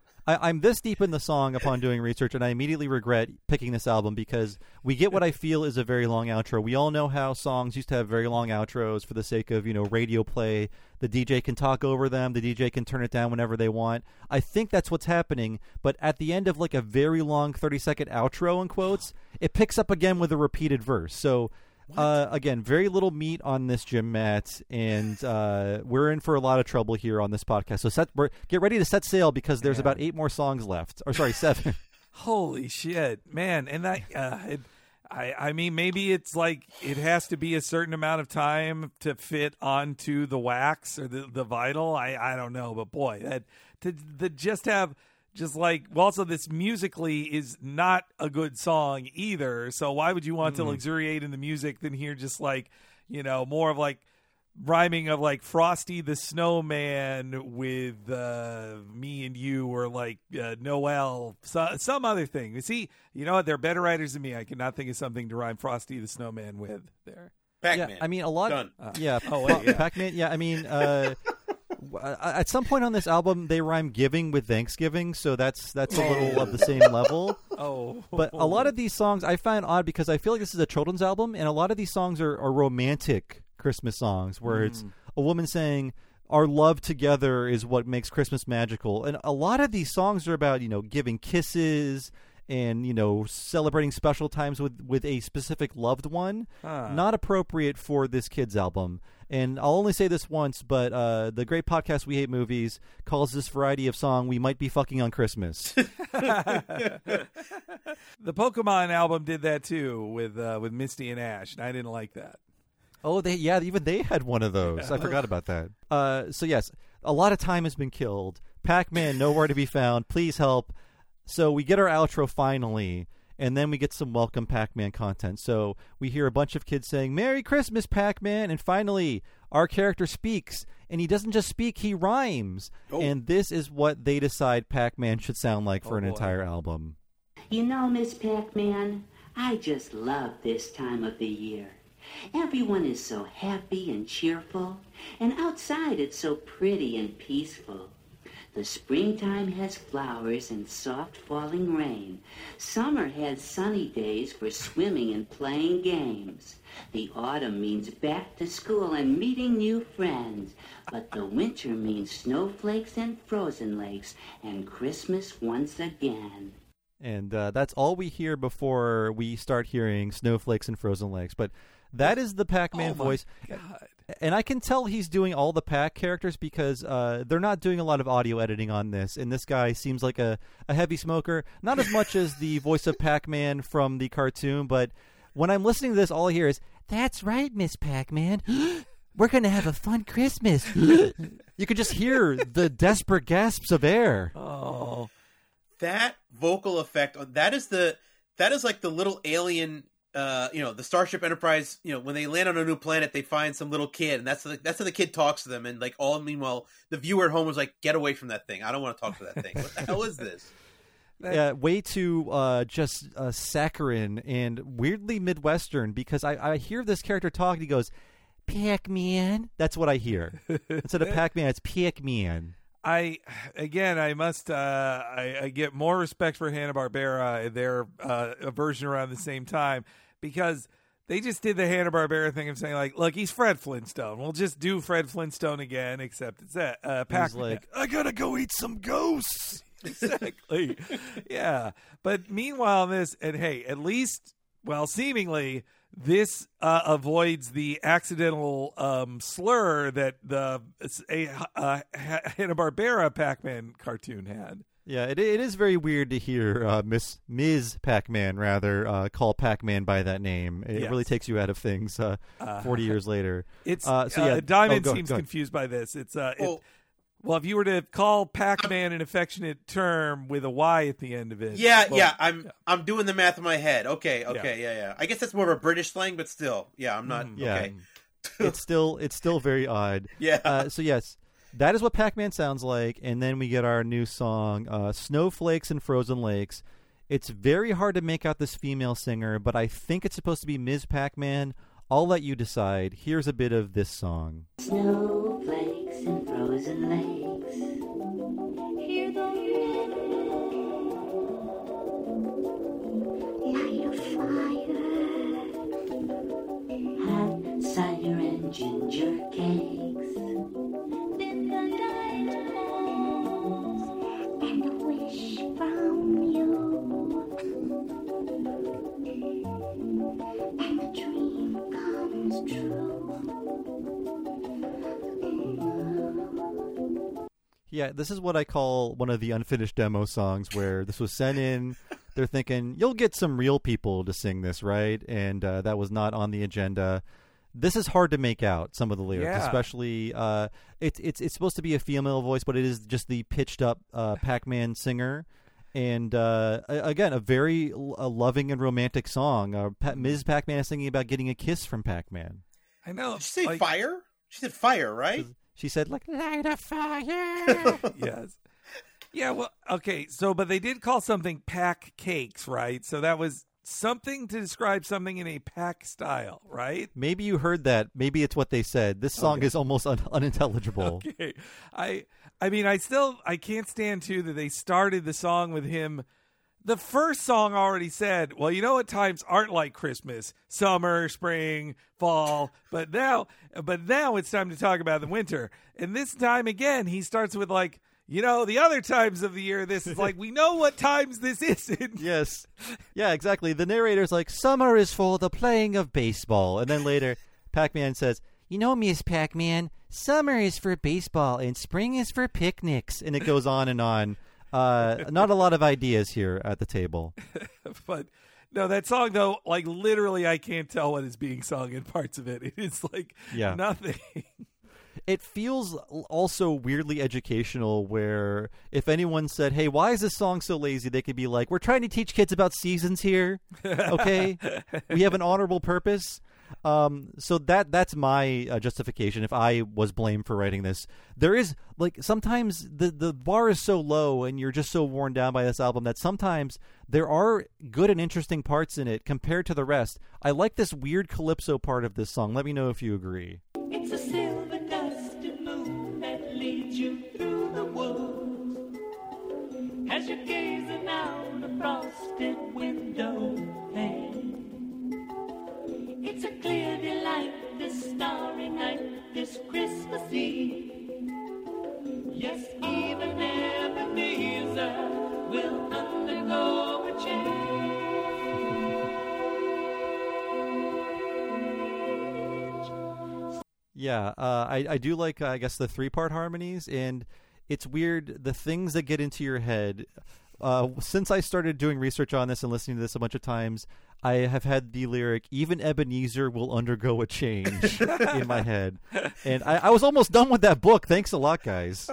I, I'm this deep in the song upon doing research, and I immediately regret picking this album because we get what I feel is a very long outro. We all know how songs used to have very long outros for the sake of, you know, radio play. The D J can talk over them. The D J can turn it down whenever they want. I think that's what's happening, but at the end of like a very long thirty-second outro, in quotes, it picks up again with a repeated verse. So, uh, again, very little meat on this gym mat, and uh, we're in for a lot of trouble here on this podcast. So set, we're, get ready to set sail because there's about eight more songs left. Or sorry, seven. Holy shit, man! And that, uh, it, I, I mean, maybe it's like it has to be a certain amount of time to fit onto the wax or the the vinyl. I, I don't know, but boy, that to, to just have just like well, also this musically is not a good song either. So why would you want to luxuriate in the music than hear just like you know more of like rhyming of like Frosty the Snowman with uh, me and you, or like uh, Noel, so, some other thing. You see, you know what? They're better writers than me. I cannot think of something to rhyme Frosty the Snowman with there. Pac-Man. Yeah, I mean a lot. Done. Yeah, Oh, wait, Pa- yeah. Pac-Man. Yeah, I mean, uh, uh, at some point on this album, they rhyme giving with Thanksgiving, so that's that's a little of the same level. Oh. But a lot of these songs I find odd because I feel like this is a children's album, and a lot of these songs are, are romantic Christmas songs where mm. it's a woman saying, our love together is what makes Christmas magical. And a lot of these songs are about, you know, giving kisses and, you know, celebrating special times with, with a specific loved one. Huh. Not appropriate for this kid's album. And I'll only say this once, but uh, the great podcast We Hate Movies calls this variety of song We Might Be Fucking on Christmas. The Pokemon album did that too with uh, with Misty and Ash, and I didn't like that. Oh, they yeah, even they had one of those. Yeah. I forgot about that. Uh, so yes, a lot of time has been killed. Pac-Man nowhere to be found. Please help. So we get our outro finally, and then we get some welcome Pac-Man content. So we hear a bunch of kids saying, Merry Christmas, Pac-Man, and finally our character speaks, and he doesn't just speak, he rhymes. Oh. And this is what they decide Pac-Man should sound like for oh, an boy. entire album. You know, Miss Pac-Man, I just love this time of the year. Everyone is so happy and cheerful, and outside it's so pretty and peaceful. The springtime has flowers and soft falling rain. Summer has sunny days for swimming and playing games. The autumn means back to school and meeting new friends. But the winter means snowflakes and frozen lakes and Christmas once again. And uh, that's all we hear before we start hearing snowflakes and frozen lakes. But that is the Pac-Man oh voice. God. And I can tell he's doing all the Pac characters because uh, they're not doing a lot of audio editing on this. And this guy seems like a, a heavy smoker. Not as much as the voice of Pac-Man from the cartoon. But when I'm listening to this, all I hear is, that's right, Miss Pac-Man. We're going to have a fun Christmas. You could just hear the desperate gasps of air. Oh. That vocal effect, that is the that is like the little alien... Uh, you know, the Starship Enterprise, you know, when they land on a new planet, they find some little kid, and that's the, that's how the kid talks to them. And, like, all meanwhile, the viewer at home was like, get away from that thing. I don't want to talk to that thing. What the hell is this? Yeah, way too uh, just uh, saccharine and weirdly Midwestern, because I, I hear this character talk, and he goes, Pac-Man. That's what I hear. Instead of Pac-Man, it's Pac-Man. I again, I must. Uh, I, I get more respect for Hanna-Barbera, their uh, version around the same time, because they just did the Hanna-Barbera thing of saying, like, look, he's Fred Flintstone. We'll just do Fred Flintstone again, except it's that uh, Pac-Man. Like, I gotta go eat some ghosts. Exactly. Yeah, but meanwhile, this and hey, at least, well, seemingly. This uh, avoids the accidental um, slur that the a, uh, Hanna-Barbera Pac-Man cartoon had. Yeah, it it is very weird to hear uh, Miss Miz Pac-Man rather uh, call Pac-Man by that name. It yes. really takes you out of things uh, uh, forty years later. It's uh, so yeah. Uh, Diamond oh, go, seems go confused by this. It's uh, well, it, well, if you were to call Pac-Man an affectionate term with a Y at the end of it. Yeah, well, yeah, I'm yeah. I'm doing the math in my head. Okay, okay, yeah. yeah, yeah. I guess that's more of a British slang, but still, yeah, I'm not. Mm, yeah. Okay, it's still it's still very odd. Yeah. Uh, so yes, that is what Pac-Man sounds like, and then we get our new song, uh, "Snowflakes and Frozen Lakes." It's very hard to make out this female singer, but I think it's supposed to be Miz Pac-Man. I'll let you decide. Here's a bit of this song. Snowflakes and frozen lakes. Hear the light a fire. Hot cider and ginger cakes. Then the night falls and a wish from you. And the dream comes true. Yeah, this is what I call one of the unfinished demo songs where this was sent in. They're thinking, you'll get some real people to sing this, right? And uh, that was not on the agenda. This is hard to make out, some of the lyrics, yeah. especially uh, it, it's it's supposed to be a female voice, but it is just the pitched up uh, Pac-Man singer. And uh, again, a very a loving and romantic song. Uh, pa- Miz Pac-Man is singing about getting a kiss from Pac-Man. I know. Did she say like, fire? She said fire, right? She said, like, light a fire. Yes. Yeah, well, okay. So, but they did call something Pac Cakes, right? So that was something to describe something in a Pac style, right? Maybe you heard that. Maybe it's what they said. This song Okay. is almost un- unintelligible. Okay. I I mean, I still I can't stand too that they started the song with him. The first song already said, well, you know what times aren't like Christmas? Summer, spring, fall. But now but now it's time to talk about the winter. And this time again, he starts with like, you know, the other times of the year, this is like, we know what times this isn't. Yes. Yeah, exactly. The narrator's like, summer is for the playing of baseball. And then later, Pac-Man says, you know, Miss Pac-Man, summer is for baseball and spring is for picnics. And it goes on and on. Uh, not a lot of ideas here at the table. But no, that song, though, like literally, I can't tell what is being sung in parts of it. It is like Yeah. nothing. It feels also weirdly educational where if anyone said, hey, why is this song so lazy? They could be like, we're trying to teach kids about seasons here. Okay. We have an honorable purpose. Um, so that that's my uh, justification if I was blamed for writing this. There is like sometimes the, the bar is so low and you're just so worn down by this album that sometimes there are good and interesting parts in it compared to the rest. I like this weird calypso part of this song. Let me know if you agree. It's a silver dusted moon that leads you through the woods as you're gazing out a frosted window pane. It's a clear delight this starry night, this Christmas Eve. Yes, even Ebenezer will undergo a change. Yeah, uh, I, I do like, uh, I guess, the three-part harmonies, and it's weird, the things that get into your head. Uh, since I started doing research on this and listening to this a bunch of times, I have had the lyric, even Ebenezer will undergo a change in my head. And I, I was almost done with that book. Thanks a lot, guys.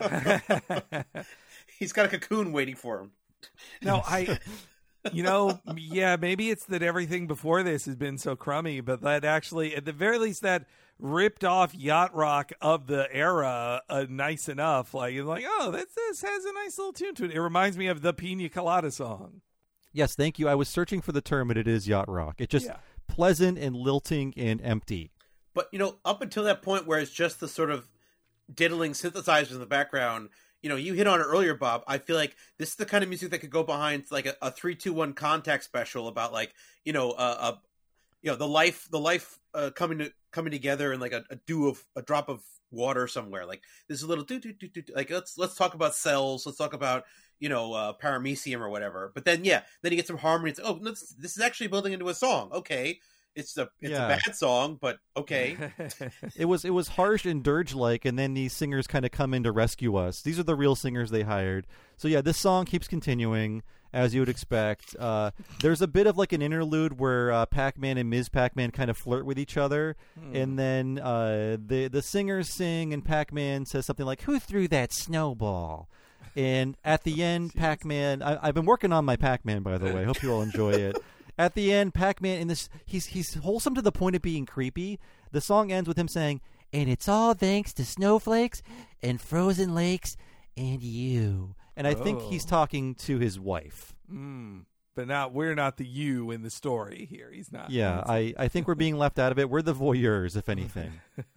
He's got a cocoon waiting for him. No, I, you know, yeah, maybe it's that everything before this has been so crummy, but that actually, at the very least, that ripped off yacht rock of the era uh, nice enough. Like, it's like, oh, this, this has a nice little tune to it. It reminds me of the Pina Colada song. Yes, thank you. I was searching for the term, but it is yacht rock. It's just Yeah. pleasant and lilting and empty. But, you know, up until that point where it's just the sort of diddling synthesizers in the background, you know, you hit on it earlier, Bob. I feel like this is the kind of music that could go behind like a, a three two one Contact special about like, you know, a, a you know, the life, the life uh, coming to, coming together in like a, a dew of a drop of water somewhere. Like there's a little do do do do. Like let's let's talk about cells. Let's talk about, you know, uh, paramecium or whatever. But then, yeah, then you get some harmony. It's, oh, this, this is actually building into a song. Okay, it's a it's Yeah. a bad song, but okay. It was it was harsh and dirge-like, and then these singers kind of come in to rescue us. These are the real singers they hired. So yeah, this song keeps continuing, as you would expect. Uh, there's a bit of like an interlude where uh, Pac-Man and Miz Pac-Man kind of flirt with each other, and then uh, the the singers sing, and Pac-Man says something like, "Who threw that snowball?" And at the end, Pac-Man. I, I've been working on my Pac-Man, by the way. I hope you all enjoy it. At the end, Pac-Man in this he's he's wholesome to the point of being creepy. The song ends with him saying, "And it's all thanks to snowflakes and frozen lakes and you." And I think Oh. he's talking to his wife. Mm. But not we're not the you in the story here. He's not. Yeah, I, I think we're being left out of it. We're the voyeurs, if anything.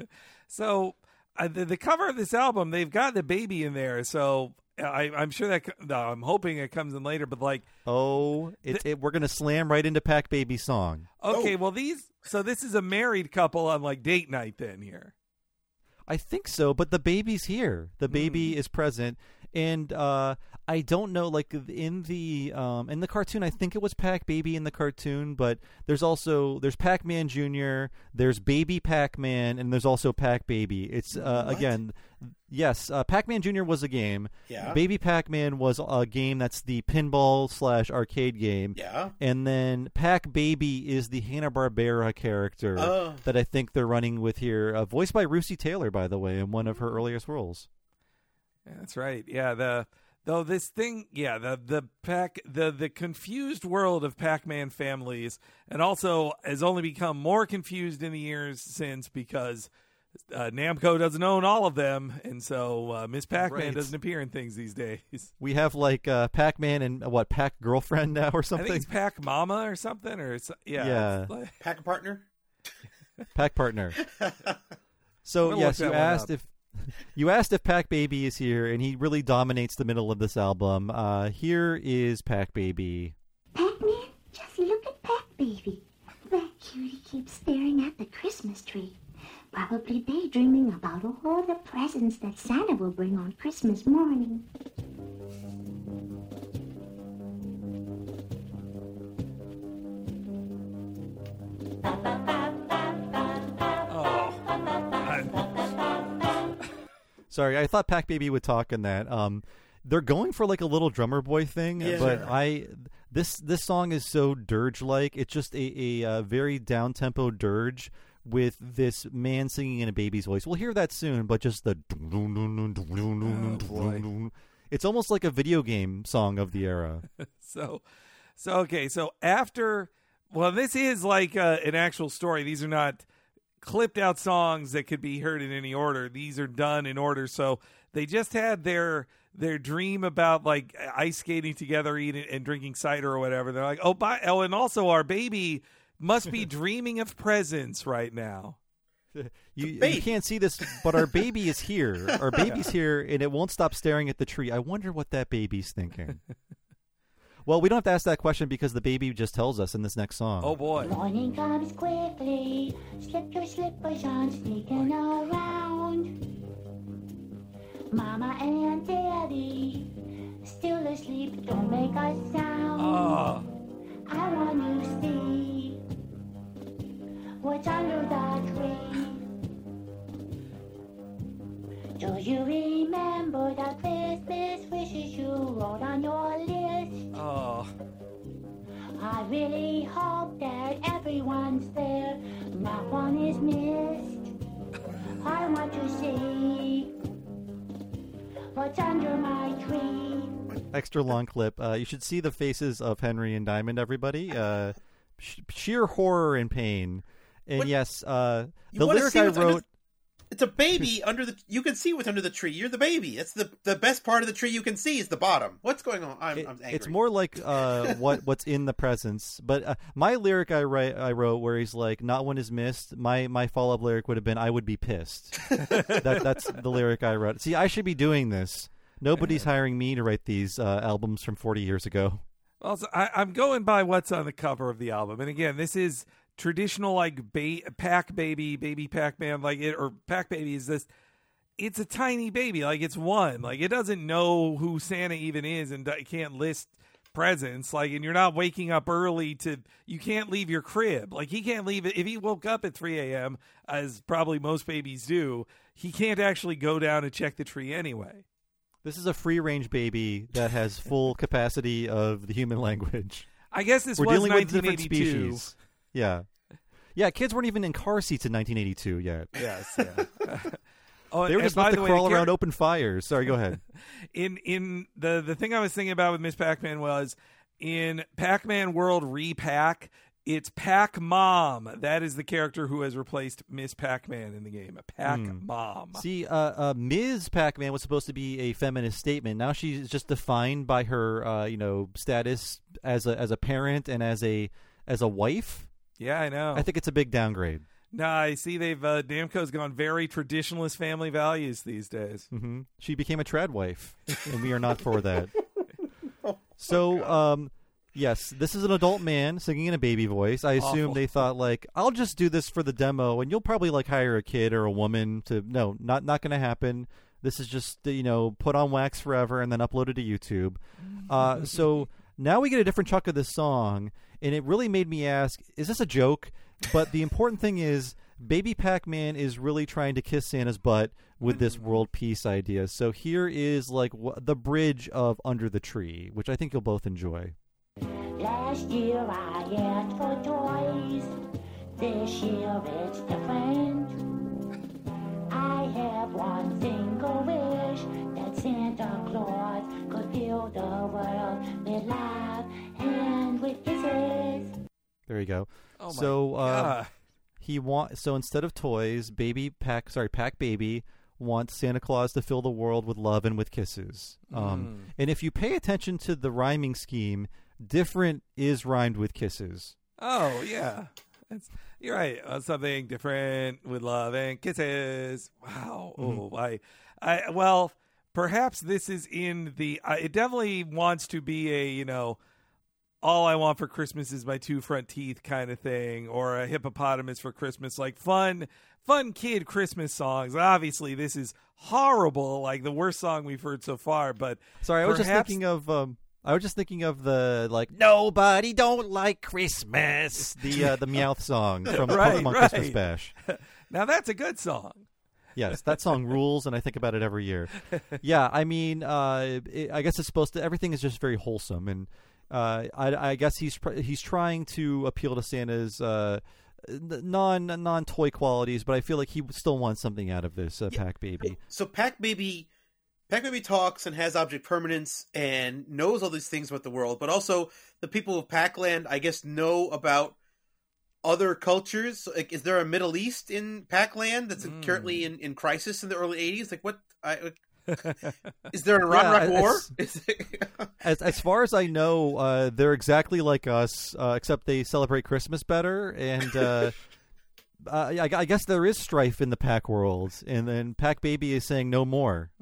So uh, the, the cover of this album, they've got the baby in there. So I, I'm sure that no, I'm hoping it comes in later. But like, Oh, it, it, we're going to slam right into Pac Baby's song. okay, well these. So this is a married couple on like date night then here. I think so, but the baby's here. The baby is present. And uh, I don't know, like in the um, in the cartoon, I think it was Pac Baby in the cartoon, but there's also there's Pac-Man Junior, there's Baby Pac-Man, and there's also Pac Baby. It's uh, What? again, yes, uh, Pac-Man Junior was a game. Yeah. Baby Pac-Man was a game that's the pinball slash arcade game. Yeah. And then Pac Baby is the Hanna-Barbera character Oh. that I think they're running with here, uh, voiced by Russi Taylor, by the way, in one of her earliest roles. Yeah, that's right. Yeah, the though this thing, yeah, the the pac the the confused world of Pac-Man families, and also has only become more confused in the years since because uh, Namco doesn't own all of them, and so uh, Miss Pac-Man Right. doesn't appear in things these days. We have like uh, Pac-Man and uh, what Pac Girlfriend now or I something. think it's Pac Mama or something, or it's, yeah, Yeah. it's like- Pack a partner. Pac Partner. So I'm gonna yes, look you that one asked up. if you asked if Pac Baby is here, and he really dominates the middle of this album. Uh, here is Pac Baby. Pac-Man, just look at Pac-Baby. That cutie keeps staring at the Christmas tree, probably daydreaming about all the presents that Santa will bring on Christmas morning. oh, I- Sorry, I thought Pac Baby would talk in that. Um, they're going for like a little drummer boy thing, Yeah. but I this this song is so dirge like. It's just a, a, uh very down tempo dirge with this man singing in a baby's voice. We'll hear that soon, but just the boy. it's almost like a video game song of the era. so, so okay, so after, well, this is like uh, an actual story. These are not clipped out songs that could be heard in any order. These are done in order. So they just had their their dream about like ice skating together, eating and drinking cider or whatever. They're like, oh, by, oh, and also our baby must be dreaming of presents right now. You, you baby. can't see this, but our baby is here. Our baby's here, and it won't stop staring at the tree. I wonder what that baby's thinking. Well, we don't have to ask that question because the baby just tells us in this next song. Oh boy. Morning comes quickly, slip your slippers on, sneaking around. Mama and Daddy, still asleep, don't make a sound. Oh, I want to see what's under the tree. Do you remember the Christmas wishes you wrote on your list? oh. I really hope that everyone's there, not one is missed. I want to see what's under my tree. Extra long clip. Uh, you should see the faces of Henry and Diamond, everybody. Uh, sh- sheer horror and pain. And What- yes, uh, You the wanna lyric see I what's under wrote... the- It's a baby under the. You can see what's under the tree. You're the baby. It's the the best part of the tree you can see is the bottom. What's going on? I'm, It- I'm angry. it's more like uh, what what's in the presents. But uh, my lyric I write I wrote where he's like, "Not one is missed." My my follow up lyric would have been, "I would be pissed." that that's the lyric I wrote. See, I should be doing this. Nobody's hiring me to write these uh, albums from forty years ago. Well, so I, I'm going by what's on the cover of the album, and again, this is traditional like ba- Pac Baby, Baby Pac-Man, like it or Pac Baby is this. It's a tiny baby, like it's one, like it doesn't know who Santa even is, and it can't list presents, like, and you're not waking up early to. You can't leave your crib, like he can't leave it if he woke up at three a.m. as probably most babies do. He can't actually go down and check the tree anyway. This is a free range baby that has full capacity of the human language. I guess this We're was dealing with different nineteen eighty-two. species. Yeah. Yeah, kids weren't even in car seats in nineteen eighty-two yet. Yes, yeah. Oh, They were and just by left to the way, crawl the around char- open fires. Sorry, go ahead. in in the the thing I was thinking about with Miss Pac-Man was in Pac-Man World Repack, it's Pac Mom. That is the character who has replaced Miss Pac-Man in the game. Pac Mom. See, uh, uh, Miz Pac-Man was supposed to be a feminist statement. Now she's just defined by her, uh, you know, status as a as a parent and as a as a wife. Yeah, I know. I think it's a big downgrade. No, I see they've uh, Namco's gone very traditionalist family values these days. hmm She became a trad wife, and we are not for that. So, um, yes, this is an adult man singing in a baby voice. I assume Awful. they thought, like, I'll just do this for the demo, and you'll probably, like, hire a kid or a woman to... No, not not going to happen. This is just, you know, put on wax forever and then uploaded to YouTube. Uh, so now we get a different chunk of this song, and it really made me ask, is this a joke? But the important thing is, Baby Pac-Man is really trying to kiss Santa's butt with this world peace idea. So here is, like, wh- the bridge of Under the Tree, which I think you'll both enjoy. Last year I asked for toys. This year it's different. I have one single wish, that Santa Claus could fill the world with love and with kisses. There you go. Oh my so uh, God. he want so instead of toys, baby Pack, sorry, Pack Baby wants Santa Claus to fill the world with love and with kisses. Um, Mm. and if you pay attention to the rhyming scheme, different is rhymed with kisses. Oh yeah, that's, you're right. Uh, something different with love and kisses. Wow. Mhm. Oh, I, I. Well, perhaps this is in the. Uh, it definitely wants to be a you know, all I want for Christmas is my two front teeth kind of thing, or a hippopotamus for Christmas, like fun, fun kid Christmas songs. Obviously, this is horrible, like the worst song we've heard so far. But Sorry, I was just perhaps- thinking of um, I was just thinking of the like nobody don't like Christmas, the uh, the Meowth song from the Right, Pokemon right. Christmas Bash. Now that's a good song. Yes, that song rules, and I think about it every year. Yeah, I mean, uh, it, I guess it's supposed to. Everything is just very wholesome, and uh, I, I guess he's pr- he's trying to appeal to Santa's uh, non non toy qualities, but I feel like he still wants something out of this uh, Yeah. Pack Baby. So Pack Baby, Pack Baby talks and has object permanence and knows all these things about the world, but also the people of Pac-Land, I guess, know about other cultures. Like, is there a Middle East in Pac-Land that's Mm. currently in, in crisis in the early eighties? Like, what? I, is there an Iran Yeah, Iraq it's- war? Is it- As as far as I know, uh, they're exactly like us, uh, except they celebrate Christmas better. And uh, uh, I, I guess there is strife in the Pack world, and then Pack Baby is saying no more.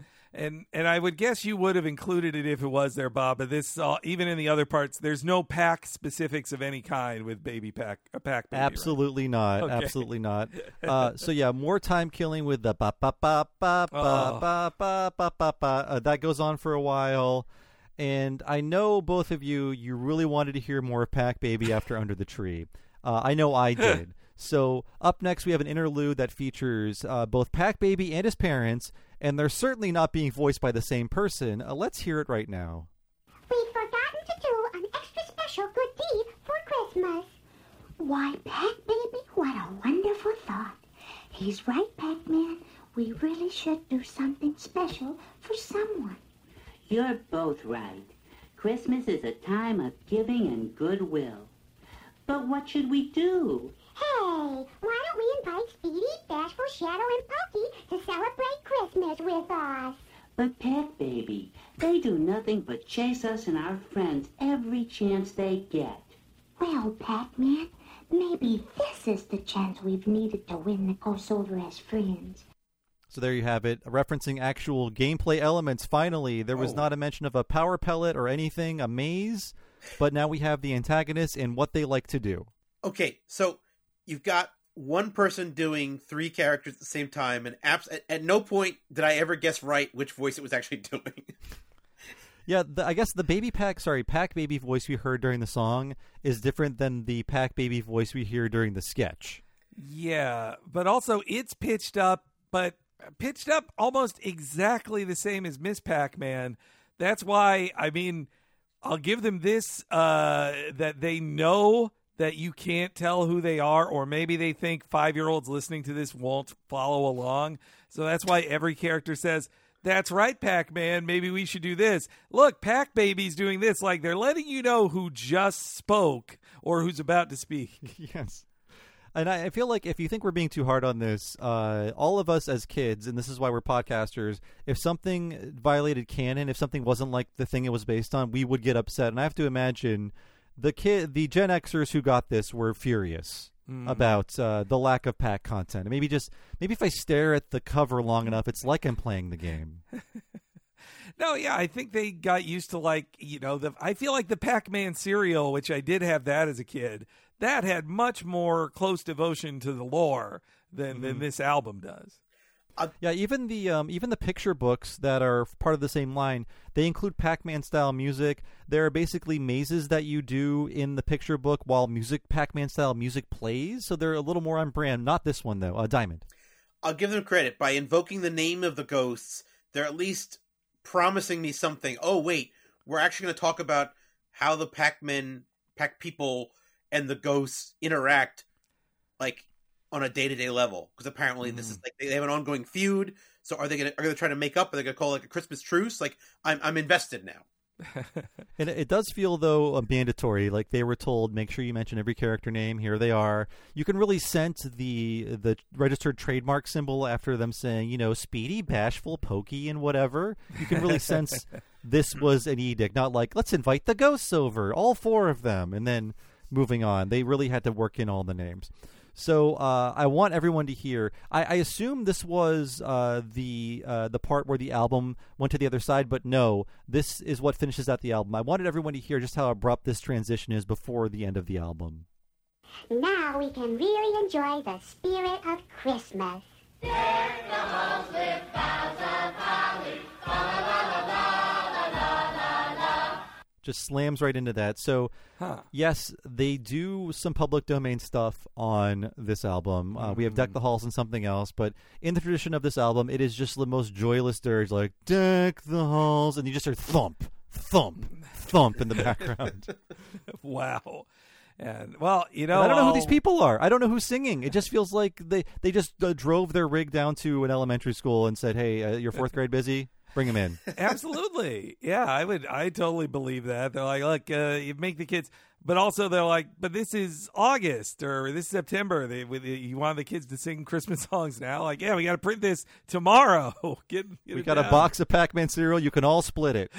And and I would guess you would have included it if it was there, Bob. But this, uh, even in the other parts, there's no pack specifics of any kind with baby pack, a pack baby. right? Absolutely not. Okay. Absolutely not. Uh, so yeah, more time killing with the ba ba ba ba ba Oh. ba ba ba ba ba. Uh, that goes on for a while, and I know both of you. You really wanted to hear more of Pack Baby after Under the Tree. Uh, I know I did. So up next, we have an interlude that features uh, both Pack Baby and his parents, and they're certainly not being voiced by the same person. Uh, let's hear it right now. We've forgotten to do an extra special good deed for Christmas. Why, Pac Baby, what a wonderful thought. He's right, Pac-Man. We really should do something special for someone. You're both right. Christmas is a time of giving and goodwill. But what should we do? Hey, why don't we invite Speedy, Bashful, Shadow, and Pokey to celebrate Christmas with us? But Pack Baby, they do nothing but chase us and our friends every chance they get. Well, Pac-Man, maybe this is the chance we've needed to win the Ghosts over as friends. So there you have it, referencing actual gameplay elements. Finally, there was Oh. not a mention of a power pellet or anything, a maze, but now we have the antagonists and what they like to do. Okay, so you've got one person doing three characters at the same time, and abs- at, at no point did I ever guess right which voice it was actually doing. Yeah, the, I guess the baby pack, sorry, Pack Baby voice we heard during the song is different than the Pack Baby voice we hear during the sketch. Yeah, but also it's pitched up, but pitched up almost exactly the same as Miss Pac-Man. That's why, I mean, I'll give them this, uh, that they know that you can't tell who they are, or maybe they think five-year-olds listening to this won't follow along. So that's why every character says, that's right, Pac-Man, maybe we should do this. Look, Pac Baby's doing this. Like, they're letting you know who just spoke or who's about to speak. Yes. And I, I feel like if you think we're being too hard on this, uh, all of us as kids, and this is why we're podcasters, if something violated canon, if something wasn't like the thing it was based on, we would get upset. And I have to imagine the kid, the Gen Xers who got this were furious Mm. about uh, the lack of pack content. And maybe just maybe if I stare at the cover long enough, it's like I'm playing the game. No, yeah, I think they got used to, like, you know, the. I feel like the Pac-Man cereal, which I did have that as a kid, that had much more close devotion to the lore than, than this album does. Yeah, even the um, even the picture books that are part of the same line, they include Pac-Man style music. There are basically mazes that you do in the picture book while music Pac-Man style music plays. So they're a little more on brand. Not this one though. Uh, Diamond. I'll give them credit. By invoking the name of the ghosts, they're at least promising me something. Oh, wait, we're actually going to talk about how the Pac-Men, Pac people, and the ghosts interact, like, on a day-to-day level. Because apparently this is, like, they have an ongoing feud. So are they going to are they gonna try to make up? Are they going to call, like, a Christmas truce? Like, I'm I'm invested now. And it does feel, though, uh, mandatory. Like they were told, make sure you mention every character name. Here they are. You can really sense the the registered trademark symbol after them saying, you know, Speedy, Bashful, Pokey, and whatever. You can really sense this was an edict, not like, let's invite the ghosts over, all four of them, and then moving on. They really had to work in all the names. So uh, I want everyone to hear. I, I assume this was uh, the uh, the part where the album went to the other side, but no, this is what finishes out the album. I wanted everyone to hear just how abrupt this transition is before the end of the album. Now we can really enjoy the spirit of Christmas. Deck the halls with boughs of holly. La la la la la la la la. Just slams right into that. So, Huh. yes, they do some public domain stuff on this album. Uh, we have Deck the Halls and something else, but in the tradition of this album, it is just the most joyless dirge, like, Deck the Halls, and you just hear thump, thump, thump in the background. Wow. And well, you know, And I don't know who I'll- these people are. I don't know who's singing. It just feels like they, they just uh, drove their rig down to an elementary school and said, hey, uh, your fourth grade busy? Bring them in. Absolutely. Yeah, I would. I totally believe that. They're like, look, uh, you make the kids, but also they're like, but this is August or this is September. They, with, you want the kids to sing Christmas songs now? Like, yeah, we got to print this tomorrow. Get, get We it got a down. box of Pac-Man cereal. You can all split it.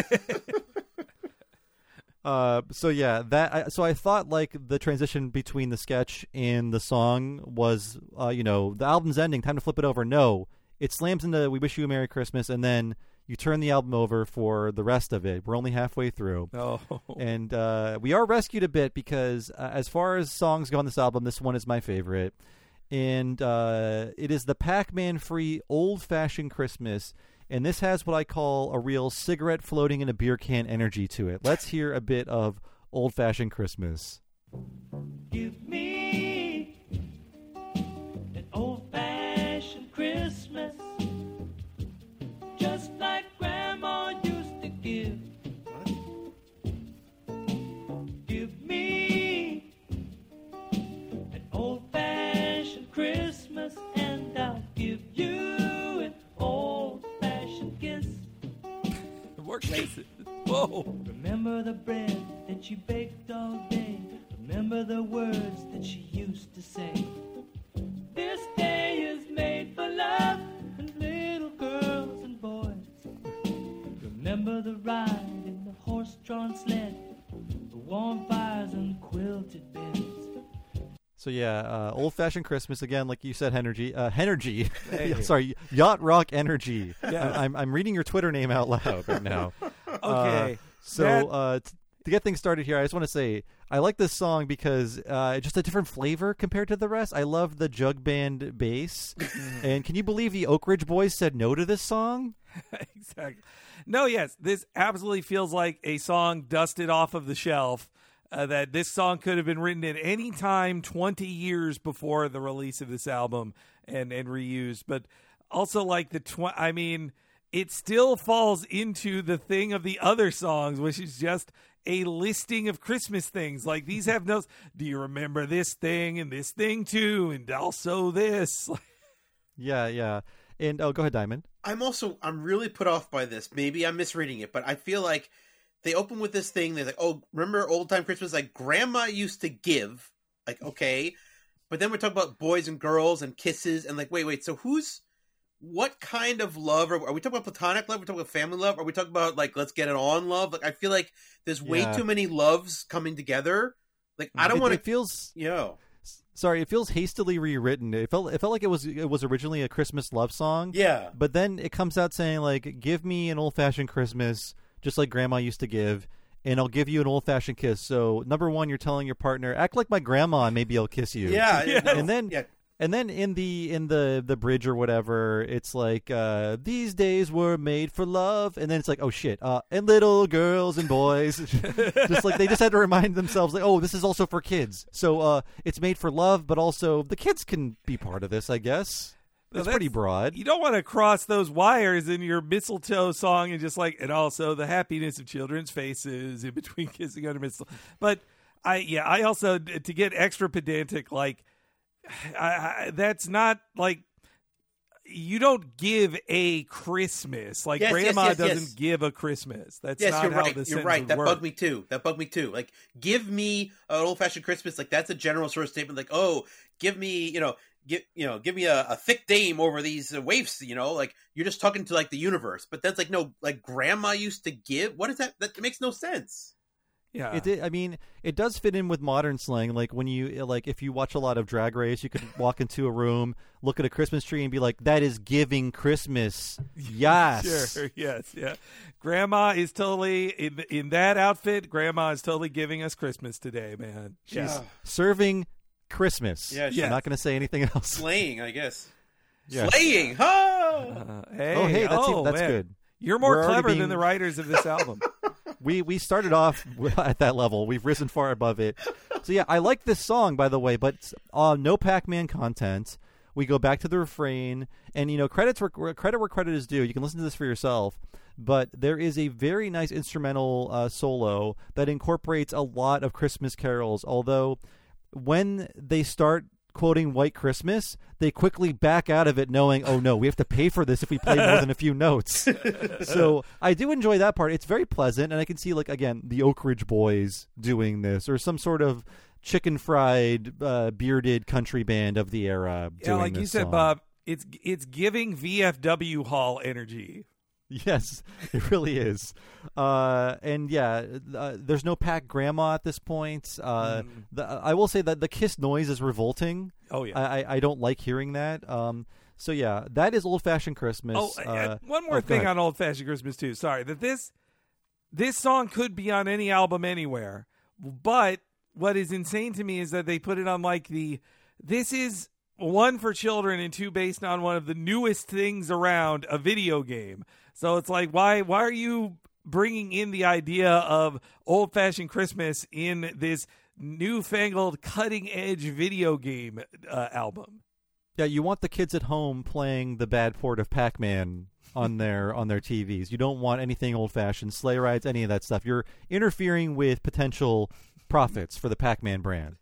uh, so yeah, that. I, so I thought like the transition between the sketch and the song was, uh, you know, the album's ending. Time to flip it over. No, it slams into "We Wish You a Merry Christmas," and then you turn the album over for the rest of it. We're only halfway through. Oh, And uh, we are rescued a bit because uh, as far as songs go on this album, this one is my favorite. And uh, it is the Pac-Man-free old-fashioned Christmas. And this has what I call a real cigarette floating in a beer can energy to it. Let's hear a bit of old-fashioned Christmas. Give me an old-fashioned Christmas, just like Grandma used to give. Give me an old-fashioned Christmas, and I'll give you an old-fashioned kiss. work makes it. Whoa. Remember the bread that you baked all day. Remember the words that she used to say. This day is made for love and little girls and boys. Remember the ride in the horse-drawn sled, the warm fires and quilted beds. So yeah, uh, old-fashioned Christmas again, like you said, Henergy. Uh, Henergy. Hey. Sorry, Yacht Rock Energy. Yeah. I- I'm I'm reading your Twitter name out loud right now. Okay. Uh, so That- uh, t- to get things started here, I just want to say I like this song because uh, it's just a different flavor compared to the rest. I love the jug band bass, and can you believe the Oak Ridge Boys said no to this song? Exactly. No, yes, this absolutely feels like a song dusted off of the shelf. Uh, that this song could have been written at any time twenty years before the release of this album and, and reused. But also, like the tw- I mean, it still falls into the thing of the other songs, which is just a listing of Christmas things. Like these have notes. Do you remember this thing and this thing too, and also this? Yeah, yeah. And oh, go ahead, Diamond. I'm also I'm really put off by this. Maybe I'm misreading it, but I feel like they open with this thing. They're like, "Oh, remember old time Christmas? Like Grandma used to give." Like, okay, but then we're talking about boys and girls and kisses, and like, wait, wait. So who's what kind of love? Are, are we talking about platonic love? Are we talking about family love? Are we talking about like let's get it on love? Like, I feel like there's way Yeah. too many loves coming together. Like, I don't It- want It to. feels. You know, Sorry, it feels hastily rewritten. It felt it felt like it was it was originally a Christmas love song. yeah. But then it comes out saying like, "Give me an old-fashioned Christmas, just like Grandma used to give, and I'll give you an old-fashioned kiss." So number one, you're telling your partner, "Act like my grandma, and maybe I'll kiss you." Yeah, Yeah. no, And then yeah. and then in the in the the bridge or whatever, it's like uh, "These days were made for love," and then it's like, "Oh shit!" Uh, and little girls and boys, just like they just had to remind themselves, like, "Oh, this is also for kids." So uh, it's made for love, but also the kids can be part of this, I guess. That's, that's- pretty broad. You don't want to cross those wires in your mistletoe song and just like, and also the happiness of children's faces in between kissing under mistletoe. But I, yeah, I also, to get extra pedantic, like, I, I, that's not like, you don't give a Christmas. Like Yes, yes, grandma yes, doesn't yes. give a Christmas. That's Yes, not you're how right. the You're sentence right. would That work. bugged me too. That bugged me too. Like, give me an old fashioned Christmas. Like, that's a general sort of statement. Like, oh, give me, you know, give you know, give me a, a thick dame over these uh, waifs. You know, like you're just talking to like the universe. But that's like no, like grandma used to give. What is that? That makes no sense. Yeah. It, I mean, it does fit in with modern slang. Like when you, like, if you watch a lot of Drag Race, you could walk into a room, look at a Christmas tree, and be like, "That is giving Christmas." Yes. Sure. Yes. Yeah. Grandma is totally in in that outfit. Grandma is totally giving us Christmas today, man. She's Yeah. serving Christmas. Yeah, she's I'm not going to say anything else. Slaying, I guess. Yes. Slaying, huh? Uh, hey, Oh, hey, that's oh, that's man. good. You're more We're already clever being- than the writers of this album. We we started off at that level. We've risen far above it. So yeah, I like this song, by the way, but uh, no Pac-Man content. We go back to the refrain, and you know, credits where credit where credit is due. You can listen to this for yourself, but there is a very nice instrumental uh, solo that incorporates a lot of Christmas carols. Although when they start quoting White Christmas, they quickly back out of it knowing, oh no, we have to pay for this if we play more than a few notes. So I do enjoy that part. It's very pleasant, and I can see, like, again, the Oak Ridge Boys doing this, or some sort of chicken fried, uh, bearded country band of the era Yeah, doing like this you said, song. Bob, it's it's giving V F W Hall energy. Yes, it really is. Uh, and yeah, uh, there's no Pac Grandma at this point. Uh, Mm. the, I will say that the kiss noise is revolting. Oh yeah. I, I, I don't like hearing that. Um, so yeah, that is Old Fashioned Christmas. Oh, uh, uh, one more oh, go thing ahead. on Old Fashioned Christmas too. Sorry that this this song could be on any album anywhere, but what is insane to me is that they put it on like the this is one for children and two based on one of the newest things around, a video game. So it's like why why are you bringing in the idea of Old Fashioned Christmas in this newfangled cutting edge video game uh, album? Yeah, you want the kids at home playing the bad port of Pac-Man on their on their T Vs. You don't want anything old-fashioned, sleigh rides, any of that stuff. You're interfering with potential profits for the Pac-Man brand.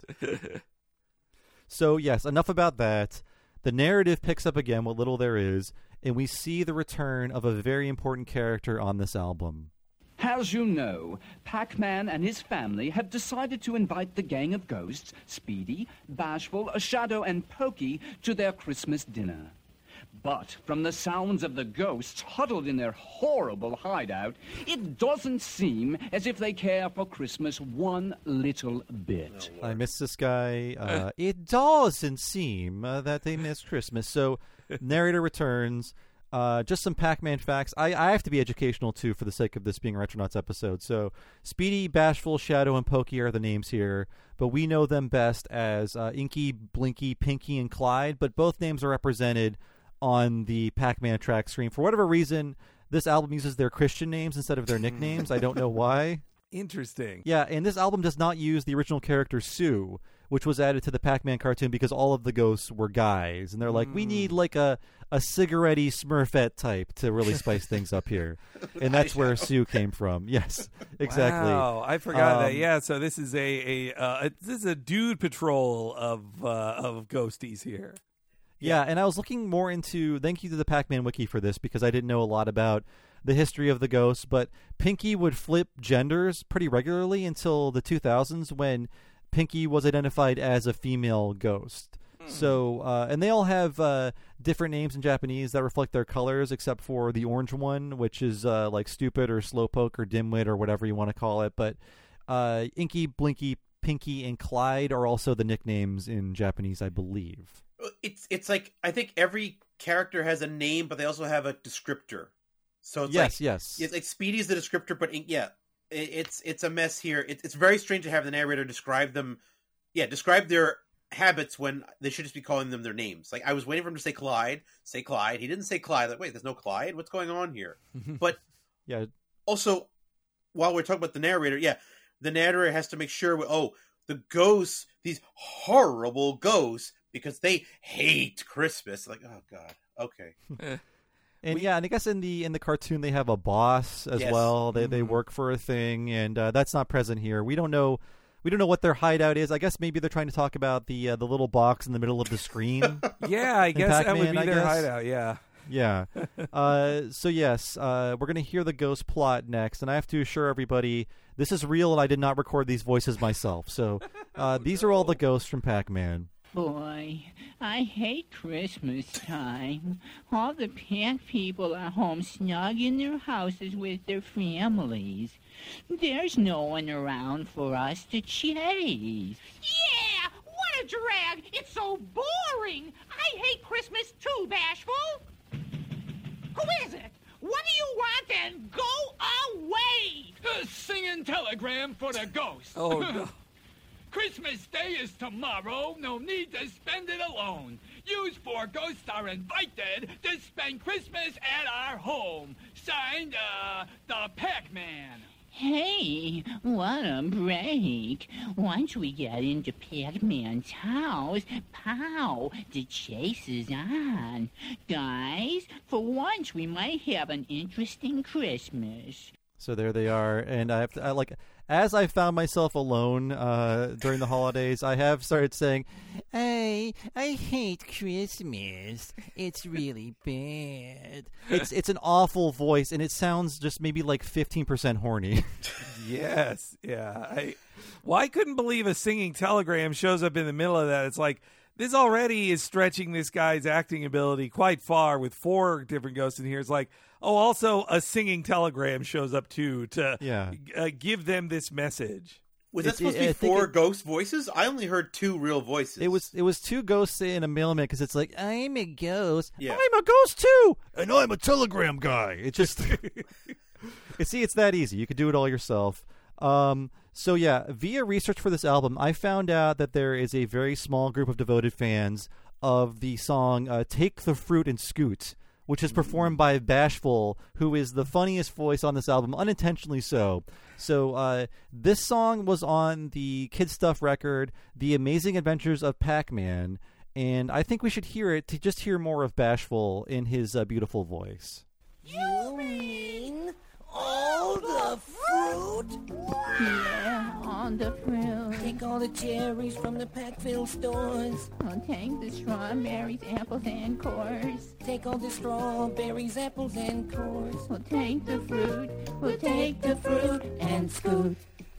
So, yes, enough about that. The narrative picks up again what little there is, and we see the return of a very important character on this album. As you know, Pac-Man and his family have decided to invite the gang of ghosts, Speedy, Bashful, Shadow, and Pokey, to their Christmas dinner. But from the sounds of the ghosts huddled in their horrible hideout, it doesn't seem as if they care for Christmas one little bit. I miss this guy. Uh, it doesn't seem uh, that they miss Christmas. So, narrator returns. Uh, just some Pac-Man facts. I, I have to be educational, too, for the sake of this being a Retronauts episode. So, Speedy, Bashful, Shadow, and Pokey are the names here, but we know them best as uh, Inky, Blinky, Pinky, and Clyde, but both names are represented on the Pac-Man track screen. For whatever reason, this album uses their Christian names instead of their nicknames. I don't know why. Interesting. Yeah, and this album does not use the original character Sue, which was added to the Pac-Man cartoon because all of the ghosts were guys. And they're like, we need like a, a cigarette-y Smurfette type to really spice things up here. And that's where Sue came from. Yes, exactly. Wow, I forgot Um, that. Yeah, so this is a, a uh, this is a dude patrol of uh, of ghosties here. Yeah, and I was looking more into, thank you to the Pac-Man wiki for this, because I didn't know a lot about the history of the ghosts, but Pinky would flip genders pretty regularly until the two thousands when Pinky was identified as a female ghost. Mm. So, uh, and they all have uh, different names in Japanese that reflect their colors, except for the orange one, which is uh, like Stupid or Slowpoke or Dimwit or whatever you want to call it. But uh, Inky, Blinky, Pinky, and Clyde are also the nicknames in Japanese, I believe. It's it's like I think every character has a name, but they also have a descriptor. So it's yes, like, yes, it's like Speedy's the descriptor, but yeah, it, it's it's a mess here. It, it's very strange to have the narrator describe them. Yeah, describe their habits when they should just be calling them their names. Like I was waiting for him to say Clyde, say Clyde. He didn't say Clyde. Like wait, there's no Clyde. What's going on here? But yeah. Also, while we're talking about the narrator, yeah, the narrator has to make sure. Oh, the ghosts, these horrible ghosts. Because they hate Christmas. Like, oh god, okay. And we, yeah, and I guess in the in the cartoon they have a boss as yes. well. They mm-hmm. they work for a thing, and uh, that's not present here. We don't know we don't know what their hideout is. I guess maybe they're trying to talk about the uh, the little box in the middle of the screen. Yeah, I guess that would Pac-Man, be I their guess. hideout. Yeah. Yeah. Uh, so yes, uh, we're going to hear the ghost plot next, and I have to assure everybody this is real, and I did not record these voices myself. So uh, these are all the ghosts from Pac-Man. Boy, I hate Christmas time. All the Pac people are home snug in their houses with their families. There's no one around for us to chase. Yeah! What a drag! It's so boring! I hate Christmas too, Bashful! Who is it? What do you want, and go away! A singing telegram for the ghost. Oh, no. Christmas Day is tomorrow. No need to spend it alone. You four ghosts are invited to spend Christmas at our home. Signed, uh, the Pac-Man. Hey, what a break. Once we get into Pac-Man's house, pow, the chase is on. Guys, for once we might have an interesting Christmas. So there they are, and I have to, I, like as I found myself alone uh, during the holidays, I have started saying, "Hey, I hate Christmas. It's really bad." It's it's an awful voice, and it sounds just maybe like fifteen percent horny. Yes, yeah. I, well, I couldn't believe a singing telegram shows up in the middle of that. It's like, this already is stretching this guy's acting ability quite far with four different ghosts in here. It's like, oh, also a singing telegram shows up too to Yeah. uh, give them this message. Was that It's- supposed it- to be I think four it- ghost voices? I only heard two real voices. It was it was two ghosts in a mailman because it's like, I'm a ghost. Yeah. I'm a ghost too, and I'm a telegram guy. It just you see, it's that easy. You could do it all yourself. Um, so yeah, via research for this album, I found out that there is a very small group of devoted fans of the song uh, "Take the Fruit and Scoot," which is performed by Bashful, who is the funniest voice on this album, unintentionally so. So uh, this song was on the Kid Stuff record, The Amazing Adventures of Pac-Man, and I think we should hear it to just hear more of Bashful in his uh, beautiful voice. You mean all the fruit? Yeah, on the fruit. Take all the cherries from the Packville stores. I'll take the strawberries, apples, and cores. Take all the strawberries, apples, and cores. We'll take the fruit, we'll take the fruit and scoot.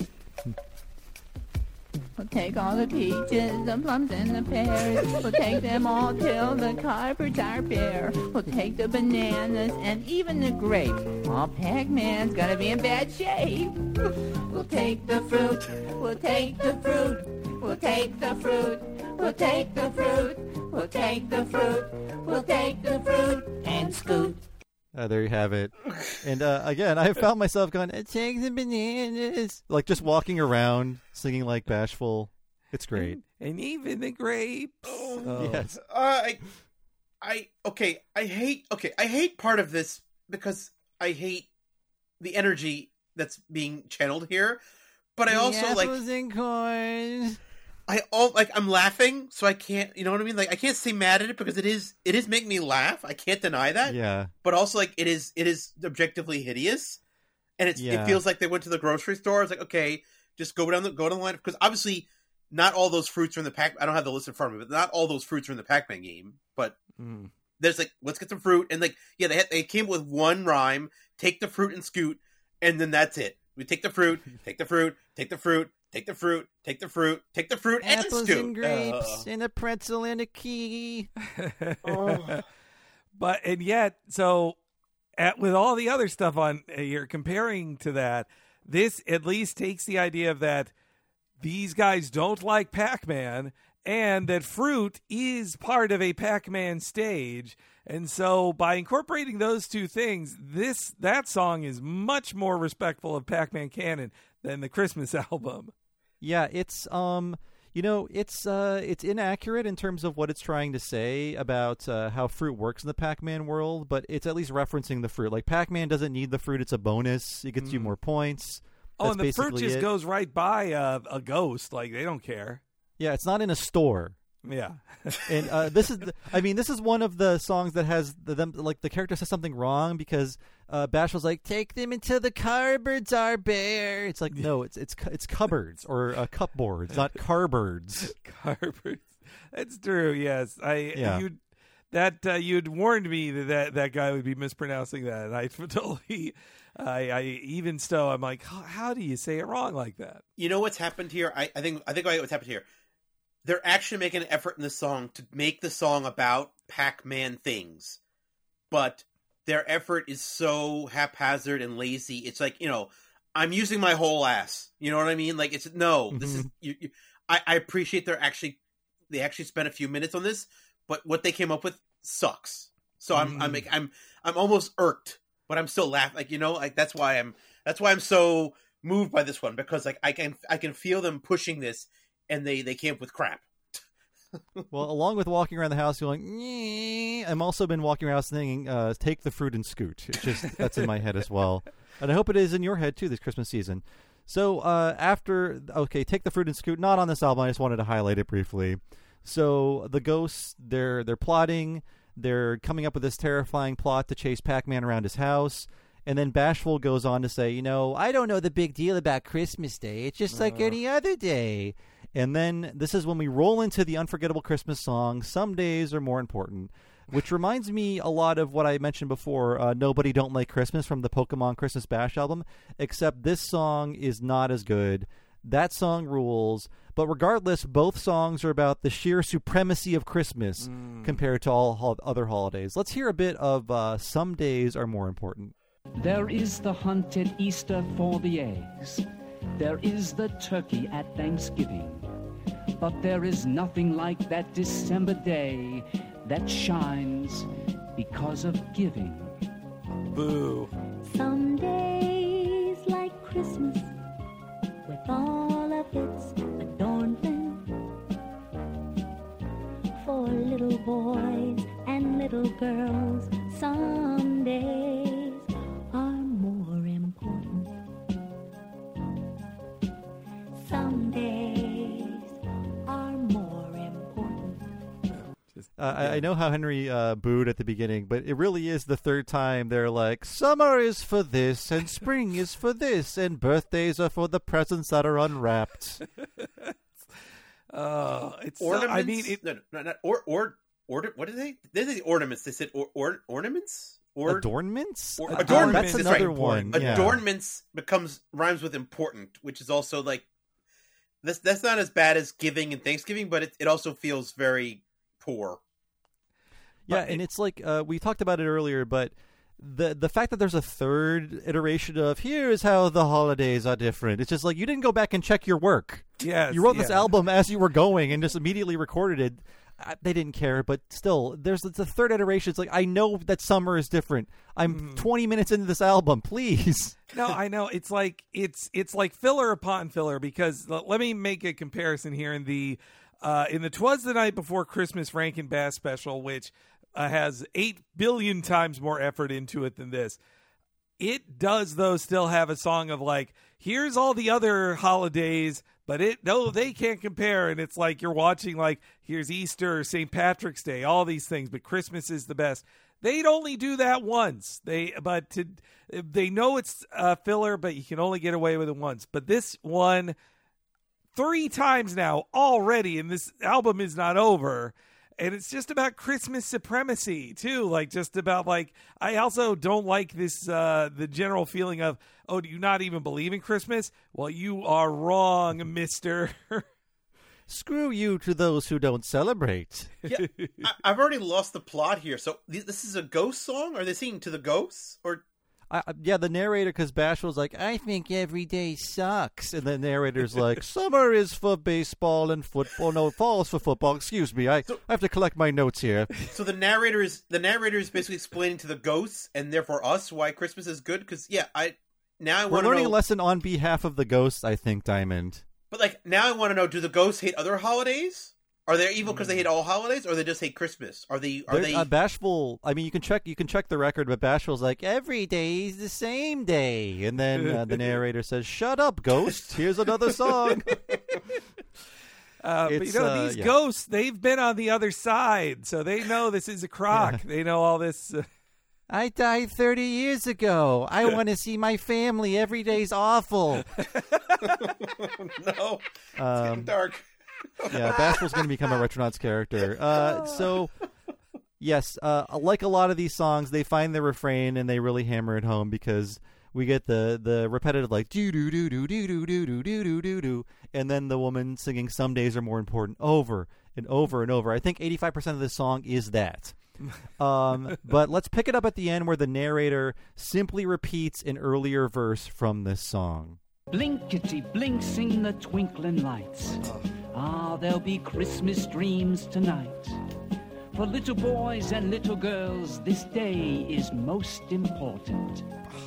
We'll take all the peaches, the plums, and the pears. We'll take them all till the cupboards are bare. We'll take the bananas and even the grapes. All Pac-Man's gonna be in bad shape. We'll take the fruit, we'll take the fruit, we'll take the fruit, we'll take the fruit, we'll take the fruit, we'll take the fruit and scoot. Uh, there you have it. And uh, again, I found myself going, "Take the bananas," like just walking around singing like Bashful. It's great. And even the grapes. Oh. Yes. Uh, I, I okay. I hate. Okay, I hate part of this because I hate the energy that's being channeled here. But I also like. Apples and corn. I all like. I'm laughing, so I can't. You know what I mean? Like I can't stay mad at it because it is. It is making me laugh. I can't deny that. Yeah. But also, like it is. It is objectively hideous, and it's. Yeah. It feels like they went to the grocery store. It's like okay, just go down the go down the line because obviously. Not all those fruits are in the pack. I don't have the list in front of me, but not all those fruits are in the Pac-Man game. But Mm. there's like, let's get some fruit, and like, yeah, they had, they came with one rhyme: take the fruit and scoot, and then that's it. We take the fruit, take the fruit, take the fruit, take the fruit, take the fruit, take the fruit, and Apples scoot. and grapes Uh, and a pretzel and a key. oh. But and yet, so at, with all the other stuff on here, comparing to that, this at least takes the idea of that these guys don't like Pac-Man, and that fruit is part of a Pac-Man stage. And so by incorporating those two things, this that song is much more respectful of Pac-Man canon than the Christmas album. Yeah, it's um, you know, it's uh, it's inaccurate in terms of what it's trying to say about uh, how fruit works in the Pac-Man world, but it's at least referencing the fruit. Like Pac-Man doesn't need the fruit; it's a bonus. It gets you more points. Oh, That's and the fruit basically just it. goes right by uh, a ghost. Like, they don't care. Yeah, it's not in a store. Yeah. And uh, this is, the, I mean, this is one of the songs that has the, them like the character says something wrong because uh, Bashful's like, "Take them into the cupboards, our bear." It's like, no, it's it's it's cupboards or uh, cupboards, not cupboards. Cupboards. That's true. Yes, I. Yeah. You that uh, you'd warned me that, that that guy would be mispronouncing that, and I totally. I, I even still, I'm like, how, how do you say it wrong like that? You know what's happened here? I, I think I think what's happened here. They're actually making an effort in the song to make the song about Pac-Man things, but their effort is so haphazard and lazy. It's like, you know, I'm using my whole ass. You know what I mean? Like, it's no. Mm-hmm. This is. You, you, I, I appreciate they're actually they actually spent a few minutes on this, but what they came up with sucks. So I'm mm. I'm like, I'm I'm almost irked, but I'm still laughing. Like, you know, like that's why I'm that's why I'm so moved by this one, because like I can I can feel them pushing this. And they, they came up with crap. Well, along with walking around the house going, "Nyeh," I've also been walking around singing, uh, "Take the Fruit and Scoot." It's just, that's in my head as well. And I hope it is in your head, too, this Christmas season. So uh, after, okay, "Take the Fruit and Scoot," not on this album. I just wanted to highlight it briefly. So the ghosts, they're they're plotting. They're coming up with this terrifying plot to chase Pac-Man around his house. And then Bashful goes on to say, you know, "I don't know the big deal about Christmas Day. It's just like uh. any other day." And then this is when we roll into the unforgettable Christmas song, "Some Days Are More Important," which reminds me a lot of what I mentioned before, uh, "Nobody Don't Like Christmas" from the Pokemon Christmas Bash album, except this song is not as good. That song rules. But regardless, both songs are about the sheer supremacy of Christmas mm. compared to all ho- other holidays. Let's hear a bit of uh, "Some Days Are More Important." There is the hunt at Easter for the eggs. There is the turkey at Thanksgiving. But there is nothing like that December day that shines because of giving. Boo. Some days like Christmas, with all of its adornment, for little boys and little girls, some days are more important. Some days are more important. Uh, I, I know how Henry uh, booed at the beginning, but it really is the third time they're like, "Summer is for this, and spring is for this, and birthdays are for the presents that are unwrapped." Oh, it's ornaments. So, I mean, it, no, no, not or or order. What did they? They did the ornaments. They said or, or ornaments. Or adornments? Or, Adorn- adornments. That's That's another right. one. Yeah. Adornments becomes rhymes with important, which is also like that's that's not as bad as giving and Thanksgiving, but it, it also feels very poor. Yeah, but and it, it's like uh, we talked about it earlier, but the the fact that there's a third iteration of "here's how the holidays are different," it's just like you didn't go back and check your work. Yes, you wrote yeah. this album as you were going and just immediately recorded it. They didn't care, but still, there's the third iteration. It's like, I know that summer is different. I'm mm. twenty minutes into this album. Please. No, I know. It's like it's it's like filler upon filler, because let me make a comparison here in the uh, in the "'Twas the Night Before Christmas" Rankin Bass special, which uh, has eight billion times more effort into it than this. It does, though, still have a song of like, here's all the other holidays, but it no, they can't compare. And it's like you're watching like, here's Easter, Saint Patrick's Day, all these things, but Christmas is the best. They'd only do that once. They but to, they know it's a filler, but you can only get away with it once. But this one, three times now already, and this album is not over. And it's just about Christmas supremacy, too. Like, just about, like, I also don't like this, uh, the general feeling of, oh, do you not even believe in Christmas? Well, you are wrong, mister. Screw you to those who don't celebrate. Yeah, I, I've already lost the plot here. So th- this is a ghost song? Are they singing to the ghosts? Or I, yeah, the narrator, because Bashful's like, "I think every day sucks," and the narrator's like, "Summer is for baseball and football. No, fall is for football. Excuse me, I, so, I have to collect my notes here." So the narrator is the narrator is basically explaining to the ghosts and therefore us why Christmas is good. Because yeah, I now I we're want to learning know, a lesson on behalf of the ghosts. I think, Diamond. But like now I want to know: do the ghosts hate other holidays? Are they evil because they hate all holidays, or they just hate Christmas? Are they? Are They're, they? Uh, Bashful. I mean, you can check. You can check the record, but Bashful's like, "Every day is the same day," and then uh, the narrator says, "Shut up, ghost. Here's another song." Uh, but you It's, know, uh, these yeah. ghosts, they've been on the other side, so they know this is a crock. Yeah. They know all this. Uh, I died thirty years ago. I want to see my family. Every day's awful. No, it's Um, getting dark. Yeah, Bashful's going to become a Retronauts character. Uh, so, yes, uh, like a lot of these songs, they find the refrain and they really hammer it home because we get the, the repetitive like do do do do do do do do do do do do, and then the woman singing "Some Days Are More Important" over and over and over. I think eighty-five percent of this song is that. um, but let's pick it up at the end where the narrator simply repeats an earlier verse from this song. Blinkety blink, sing the twinkling lights. Ah, there'll be Christmas dreams tonight. For little boys and little girls, this day is most important.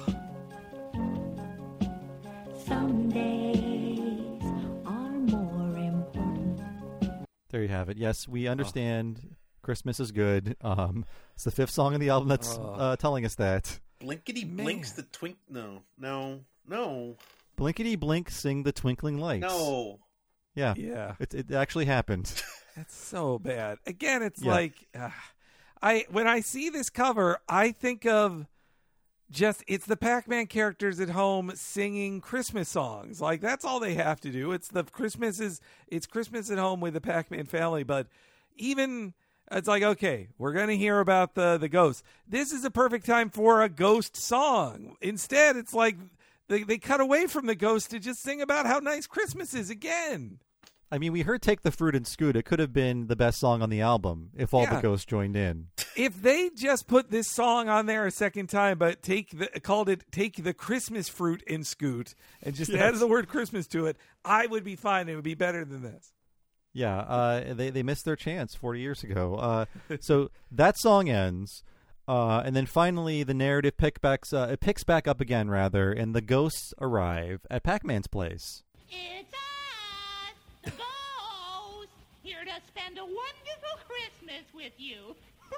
Some days are more important. There you have it. Yes, we understand Christmas is good. Um, it's the fifth song on the album that's Oh. uh, telling us that. Blinkety blinks the twink. No, no, no, Blinkety blink, sing the twinkling lights. no. Yeah. Yeah. It, it actually happened. That's so bad. Again, it's Yeah. like uh, I when I see this cover, I think of just it's the Pac-Man characters at home singing Christmas songs. Like that's all they have to do. It's the Christmas is it's Christmas at home with the Pac-Man family, but even it's like, okay, we're going to hear about the the ghosts. This is a perfect time for a ghost song. Instead, it's like they they cut away from the ghost to just sing about how nice Christmas is again. I mean, we heard Take the Fruit and Scoot. It could have been the best song on the album if all Yeah. the ghosts joined in. If they just put this song on there a second time, but take the called it "Take the Christmas Fruit and Scoot" and just Yes. added the word Christmas to it, I would be fine. It would be better than this. Yeah, uh, they they missed their chance forty years ago. Uh, so that song ends, uh, and then finally the narrative pick backs, uh, it picks back up again, rather, and the ghosts arrive at Pac-Man's place. It's us, the ghosts, here to spend a wonderful Christmas with you.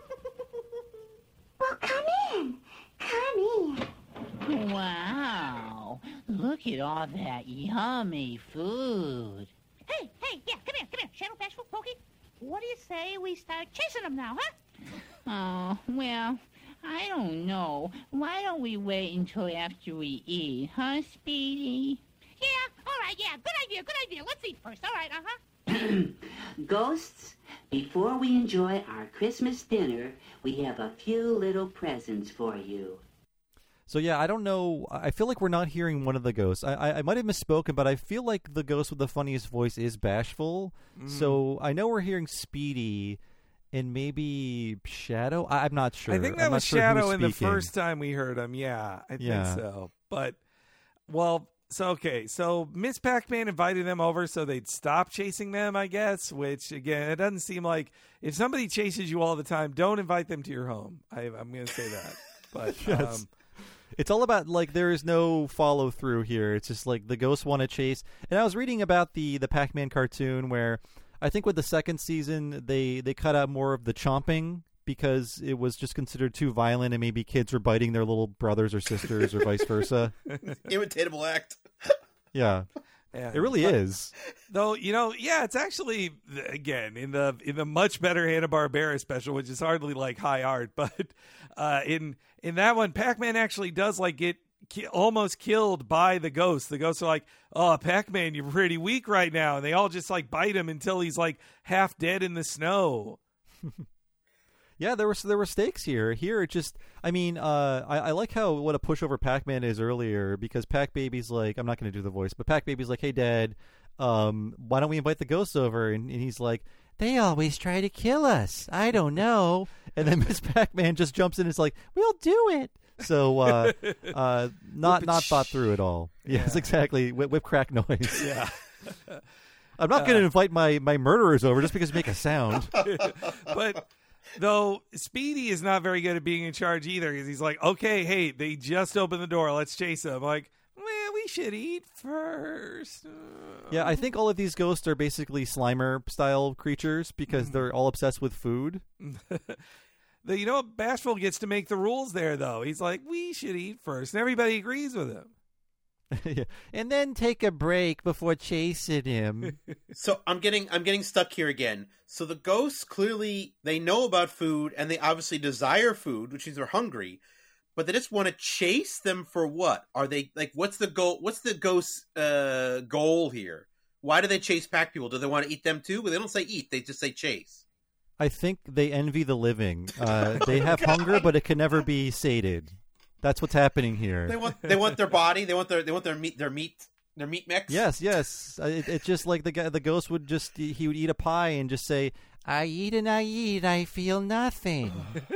Well, come in. Come in. Wow. Look at all that yummy food. Hey, hey, yeah, come here, come here, Shadow Bashful, Pokey. What do you say we start chasing them now, huh? Oh, well, I don't know. Why don't we wait until after we eat, huh, Speedy? Yeah, all right, yeah, good idea, good idea. Let's eat first, all right, uh-huh. Ghosts, before we enjoy our Christmas dinner, we have a few little presents for you. So yeah, I don't know. I feel like we're not hearing one of the ghosts. I I, I might have misspoken, but I feel like the ghost with the funniest voice is Bashful. Mm. So I know we're hearing Speedy and maybe Shadow. I, I'm not sure. I think I'm that not was sure who Shadow was in the speaking. first time we heard him. Yeah, I Yeah. think so. But, well, so, okay. So Miss Pac-Man invited them over so they'd stop chasing them, I guess, which, again, it doesn't seem like if somebody chases you all the time, don't invite them to your home. I, I'm going to say that. But, Yes. um, It's all about, like, there is no follow through here. It's just like the ghosts want to chase. And I was reading about the the Pac-Man cartoon where I think with the second season they they cut out more of the chomping because it was just considered too violent and maybe kids were biting their little brothers or sisters or vice versa. Imitatable act. Yeah. yeah. It really But- is. Though, you know, yeah, it's actually, again, in the in the much better Hanna-Barbera special, which is hardly like high art, but uh, in in that one, Pac-Man actually does like get ki- almost killed by the ghosts. The ghosts are like, "Oh, Pac-Man, you're pretty weak right now," and they all just like bite him until he's like half dead in the snow. Yeah, there were there were stakes here. Here, it just, I mean, uh, I, I like how what a pushover Pac-Man is earlier because Pac Baby's like, I'm not going to do the voice, but Pac Baby's like, hey, Dad, um, why don't we invite the ghosts over? And, and he's like, they always try to kill us. I don't know. And then Miss Pac-Man just jumps in and is like, we'll do it. So, uh, uh, not Whip it not sh- thought through at all. Yes, Yeah. exactly. Whip, whip crack noise. Yeah. I'm not going to invite my, my murderers over just because they make a sound. But though Speedy is not very good at being in charge either because he's like, okay, hey, they just opened the door. Let's chase them. Like, well, we should eat first. Yeah, I think all of these ghosts are basically Slimer-style creatures because they're all obsessed with food. The, you know what? Bashful gets to make the rules there, though. He's like, we should eat first. And everybody agrees with him. Yeah. And then take a break before chasing him. So I'm getting I'm getting stuck here again. So the ghosts clearly they know about food and they obviously desire food, which means they're hungry, but they just want to chase them for what? Are they like what's the goal what's the ghost uh goal here? Why do they chase pack people? Do they want to eat them too? But they don't say eat, they just say chase. I think they envy the living. Uh, they have hunger, but it can never be sated. That's what's happening here. They want they want their body, they want their they want their meat their meat their meat mix. Yes, yes. Uh, It, it's just like the guy, the ghost would just he would eat a pie and just say, "I eat and I eat, I feel nothing."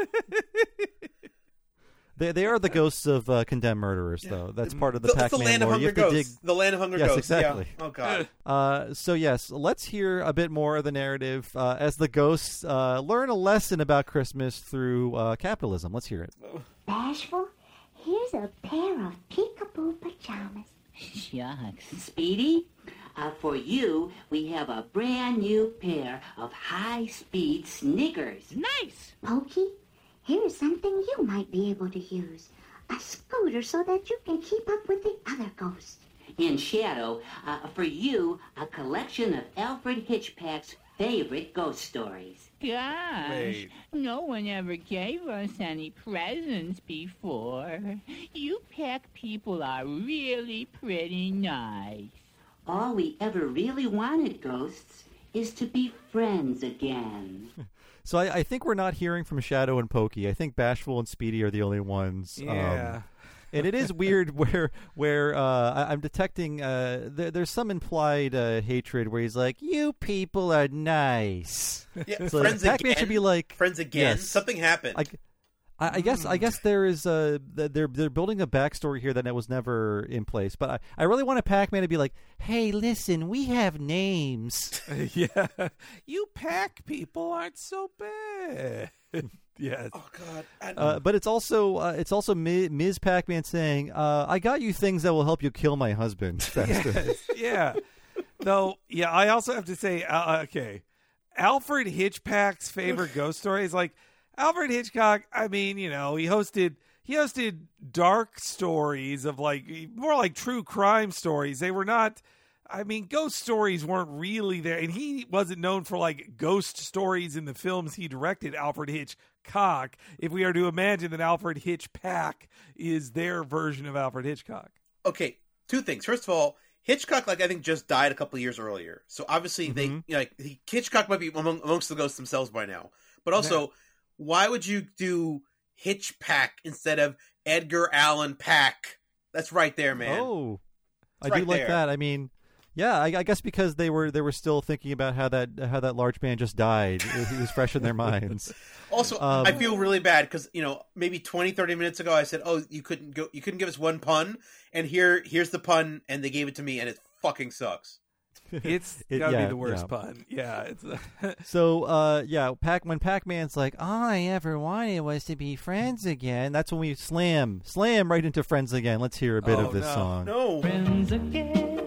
They they are the ghosts of uh, condemned murderers, though. That's part of the, the, Pac-Man the land of lore. hunger You have to dig- ghosts. The land of hunger yes, ghosts. exactly. Yeah. Oh god. Uh, so yes, let's hear a bit more of the narrative uh, as the ghosts uh, learn a lesson about Christmas through uh, capitalism. Let's hear it. Bashful, here's a pair of peekaboo pajamas. Shucks. Speedy, uh, for you, we have a brand new pair of high-speed Snickers. Nice. Pokey, here's something you might be able to use. A scooter so that you can keep up with the other ghosts. In Shadow, uh, for you, a collection of Alfred Hitchcock's favorite ghost stories. Gosh, Wait. no one ever gave us any presents before. You Pac people are really pretty nice. All we ever really wanted, ghosts, is to be friends again. So I, I think we're not hearing from Shadow and Pokey. I think Bashful and Speedy are the only ones. Yeah. Um, and it is weird where where uh, I, I'm detecting uh, there, there's some implied uh, hatred where he's like, "You people are nice." Yeah, So friends Pac-Man again. should be like, friends again. yes. Something happened. I, I, I guess I guess there is a they're they're building a backstory here that was never in place. But I, I really want a Pac-Man to be like, "Hey, listen, we have names." Yeah. You Pac people aren't so bad. Yes. Oh God! I Uh, but it's also uh, it's also Mi- Miz Pac-Man saying, uh, "I got you things that will help you kill my husband." Faster. Yes, yeah. Though, yeah, I also have to say, uh, okay, Alfred Hitchcock's favorite ghost story is like Alfred Hitchcock. I mean, you know, he hosted he hosted dark stories of like more like true crime stories. They were not. I mean, ghost stories weren't really there, and he wasn't known for like ghost stories in the films he directed. Alfred Hitchcock, if we are to imagine that Alfred Hitchcock is their version of Alfred Hitchcock. Okay, two things. First of all, Hitchcock, like I think, just died a couple of years earlier, so obviously they, you know, like he, Hitchcock might be among, amongst the ghosts themselves by now. But also, Man. why would you do Hitchpack instead of Edgar Allan Pack? That's right there, man. Oh, I It's do right like there. that. I mean, yeah, I, I guess because they were they were still thinking about how that how that large man just died. He was fresh in their minds. Also, Um, I feel really bad because, you know, maybe twenty, thirty minutes ago I said, "Oh, you couldn't go, you couldn't give us one pun," and here, here's the pun, and they gave it to me, and it fucking sucks. It's It- gotta yeah, be the worst yeah. pun. Yeah, it's So, uh, yeah, Pac when Pac-Man's like, all I ever wanted was to be friends again. That's when we slam, slam right into Friends Again. Let's hear a bit Oh, of this no. song. No, Friends again.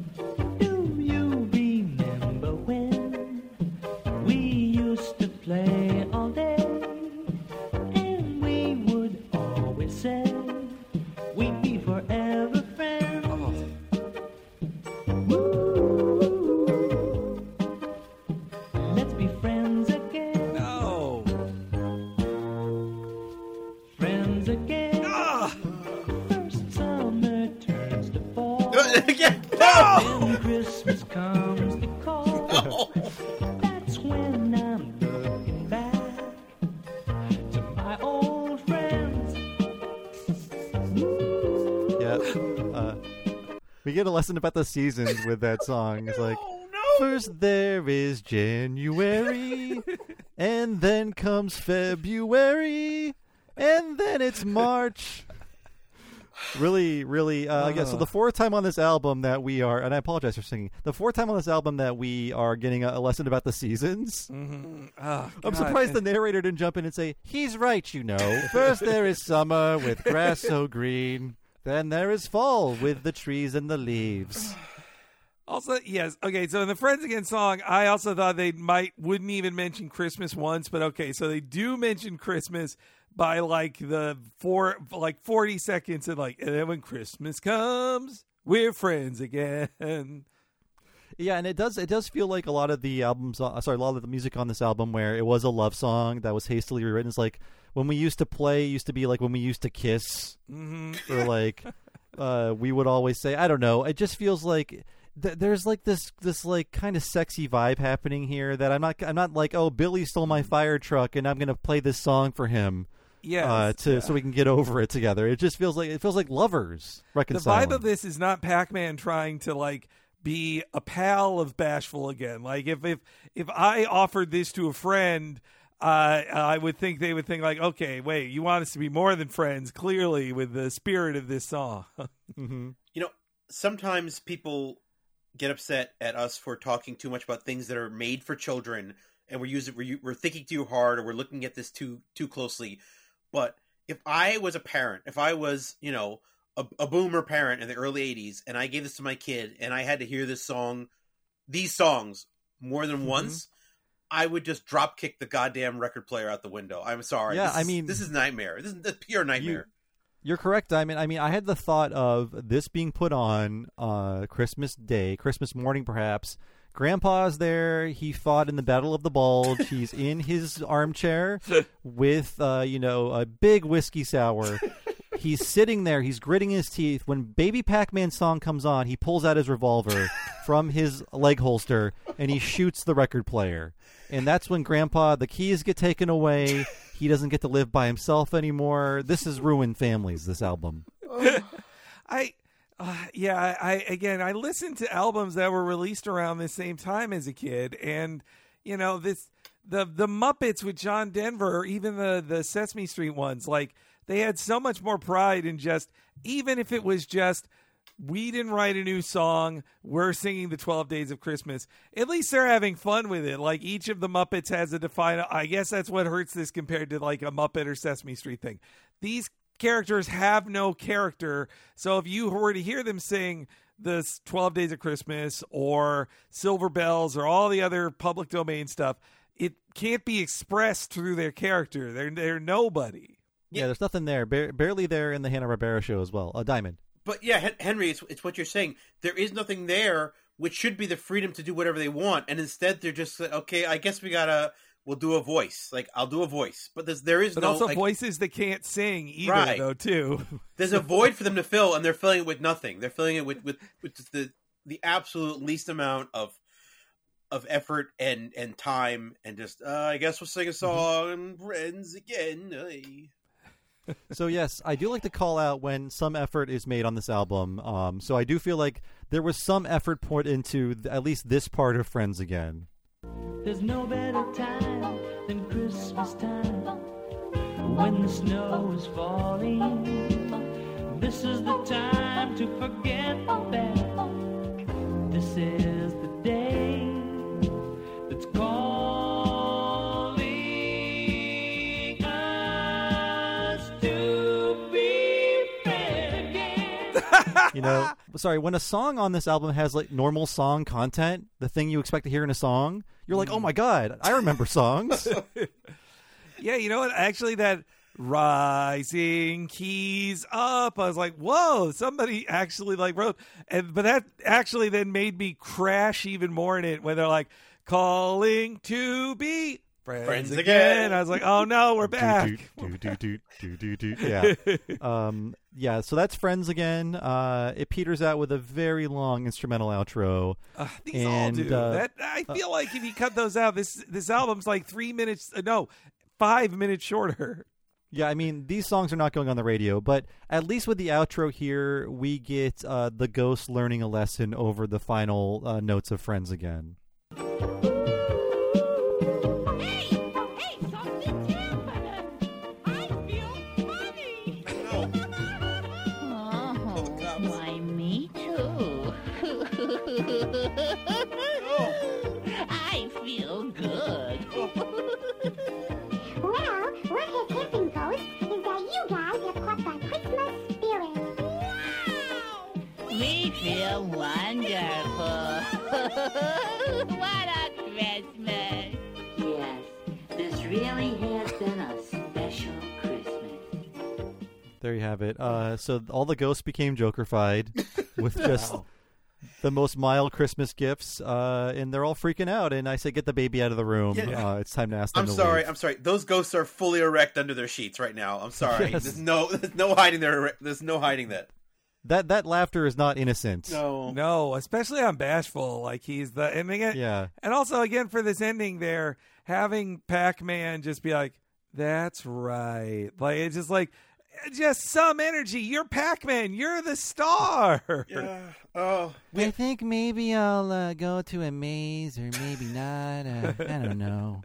Do you remember when we used to play all day? And we would always say we'd be forever friends. Woo. Let's be friends again. no. Friends again. Ah! First summer turns to fall. Again, no! When Christmas comes to call, No! that's when I'm looking back to my old friends. Yeah. Uh, we get a lesson about the seasons with that song. It's like, Oh no! first there is January, and then comes February, and then it's March. Really, really, uh, yeah. So the fourth time on this album that we are, and I apologize for singing, the fourth time on this album that we are getting a, a lesson about the seasons. Mm-hmm. Oh, I'm God. surprised the narrator didn't jump in and say, "He's right, you know. First there is summer with grass so green, then there is fall with the trees and the leaves." Also, yes. Okay, so in the Friends Again song, I also thought they might wouldn't even mention Christmas once, but okay, so they do mention Christmas by like the four, like forty seconds, and like, and then when Christmas comes, we're friends again. Yeah, and it does it does feel like a lot of the albums, uh, sorry, a lot of the music on this album where it was a love song that was hastily rewritten. It's like when we used to play, it used to be like when we used to kiss, mm-hmm. or like uh, we would always say, I don't know. It just feels like. There's like this, this like kind of sexy vibe happening here that I'm not, I'm not like, oh, Billy stole my fire truck and I'm gonna play this song for him, yeah, uh, to yeah. so we can get over it together. It just feels like it feels like lovers reconciling. The vibe of this is not Pac-Man trying to like be a pal of Bashful again. Like if if if I offered this to a friend, uh, I would think they would think like, okay, wait, you want us to be more than friends? Clearly, with the spirit of this song. mm-hmm. You know, sometimes people get upset at us for talking too much about things that are made for children, and we're using we're, we're thinking too hard, or we're looking at this too too closely. But if I was a parent, if I was, you know, a, a boomer parent in the early eighties, and I gave this to my kid, and I had to hear this song, these songs more than mm-hmm. once, I would just drop kick the goddamn record player out the window. I'm sorry. Yeah, this I is, mean, this is nightmare. This is a pure nightmare. You, You're correct, Diamond. I mean, I had the thought of this being put on uh, Christmas Day, Christmas morning, perhaps. Grandpa's there. He fought in the Battle of the Bulge. He's in his armchair with, uh, you know, a big whiskey sour. He's sitting there. He's gritting his teeth. When Baby Pac-Man song comes on, he pulls out his revolver from his leg holster, and he shoots the record player. And that's when Grandpa, the keys get taken away. He doesn't get to live by himself anymore. This has ruined families, this album. I, uh, yeah, I, again, I listened to albums that were released around the same time as a kid. And, you know, this, the, the Muppets with John Denver, or even the, the Sesame Street ones, like, they had so much more pride in just, even if it was just, we didn't write a new song, we're singing the twelve Days of Christmas. At least they're having fun with it. Like, each of the Muppets has a defined, I guess that's what hurts this compared to like a Muppet or Sesame Street thing. These characters have no character. So if you were to hear them sing the twelve Days of Christmas or Silver Bells or all the other public domain stuff, it can't be expressed through their character. They're, they're nobody. Yeah, there's nothing there. Ba- barely there in the Hanna-Barbera show as well. A uh, Diamond. But yeah, Henry, it's, it's what you're saying. There is nothing there, which should be the freedom to do whatever they want, and instead they're just like, okay, I guess we gotta, we'll do a voice. Like, I'll do a voice, but there's, there is but no also like, voices that can't sing either, right. though. Too. There's a void for them to fill, and they're filling it with nothing. They're filling it with with, with just the the absolute least amount of of effort and and time, and just uh, I guess we'll sing a song, friends again. Aye. So yes, I do like to call out when some effort is made on this album. Um, so I do feel like there was some effort put into th- at least this part of Friends Again. There's no better time than Christmas time, when the snow is falling. This is the time to forget the bad. This is the day that's calling us to be friends again. You know, sorry, when a song on this album has like normal song content, the thing you expect to hear in a song, you're like, oh my God, I remember songs. Yeah, you know what? Actually, that rising keys up, I was like, whoa, somebody actually like wrote, and but that actually then made me crash even more in it when they're like, calling to be friends, Friends again. again. I was like, oh no, we're back. Do, do, do, do, do, do, do. Yeah. Um, yeah, so that's Friends Again. Uh, it peters out with a very long instrumental outro. Uh, these and, all do. Uh, that I feel like if you cut those out, this this album's like three minutes. Uh, no, five minutes shorter. Yeah, I mean, these songs are not going on the radio, but at least with the outro here, we get uh, the ghost learning a lesson over the final uh, notes of Friends Again. I feel good. Well, what has happened, Ghost, is that you guys have caught the Christmas spirit. Wow! We we feel wonderful. What a Christmas. Yes, this really has been a special Christmas. There you have it. Uh, so all the ghosts became Joker-fied with just the most mild Christmas gifts, uh, and they're all freaking out. And I say, get the baby out of the room. Yeah. Uh, it's time to ask them I'm to sorry. leave. I'm sorry. Those ghosts are fully erect under their sheets right now. I'm sorry. Yes. There's no, there's no hiding their. There's no hiding that. That that laughter is not innocent. No, no, especially on Bashful. Like he's the and again, Yeah. and also again for this ending there, having Pac-Man just be like, "That's right," like it's just like. Just some energy. You're Pac-Man. You're the star. Yeah. Oh. I think maybe I'll uh, go to a maze or maybe not. Uh, I don't know.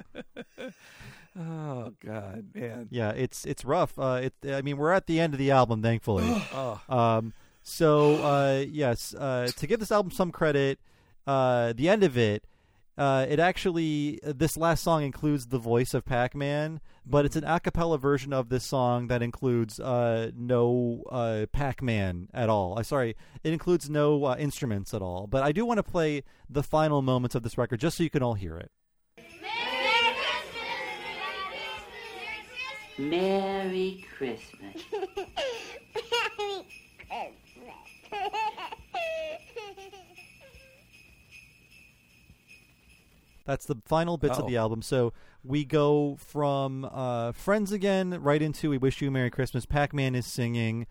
Oh God, man. Yeah, it's it's rough. Uh, it. I mean, we're at the end of the album, thankfully. Oh. Um. So, uh, yes. Uh, to give this album some credit, uh, the end of it, uh, it actually this last song includes the voice of Pac-Man. But it's an a cappella version of this song that includes uh, no uh, Pac-Man at all. Uh, sorry, it includes no uh, instruments at all. But I do want to play the final moments of this record just so you can all hear it. Merry Christmas. That's the final bits Oh. of the album. So we go from uh, Friends again right into We Wish You a Merry Christmas. Pac-Man is singing.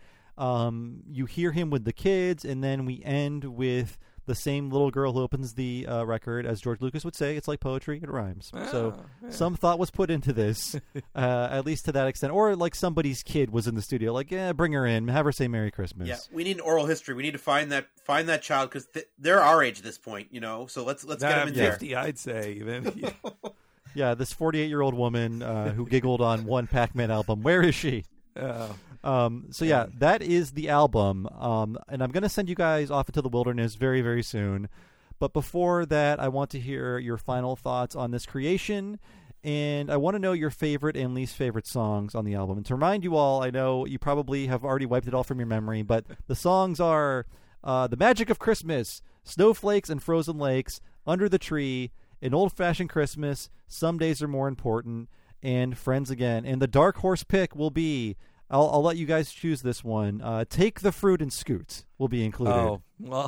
Um, you hear him with the kids, and then we end with the same little girl who opens the uh, record. As George Lucas would say, it's like poetry. It rhymes. so Oh, yeah. some thought was put into this, uh, at least to that extent. Or like somebody's kid was in the studio, like, yeah, bring her in. Have her say Merry Christmas. Yeah, we need an oral history. We need to find that find that child because th- they're our age at this point, you know. So let's let's get Nah, them in fifty, there. I'd say even. Yeah. Yeah, this forty-eight-year-old woman uh, who giggled on one Pac-Man album. Where is she? Oh. Um, so yeah, that is the album, um, and I'm going to send you guys off into the wilderness very, very soon. But before that, I want to hear your final thoughts on this creation, and I want to know your favorite and least favorite songs on the album. And to remind you all, I know you probably have already wiped it all from your memory, but the songs are uh, The Magic of Christmas, Snowflakes and Frozen Lakes, Under the Tree, An Old-Fashioned Christmas, Some Days Are More Important, and Friends Again. And the dark horse pick will be, I'll, I'll let you guys choose this one, uh, Take the Fruit and Scoot will be included. Oh, well,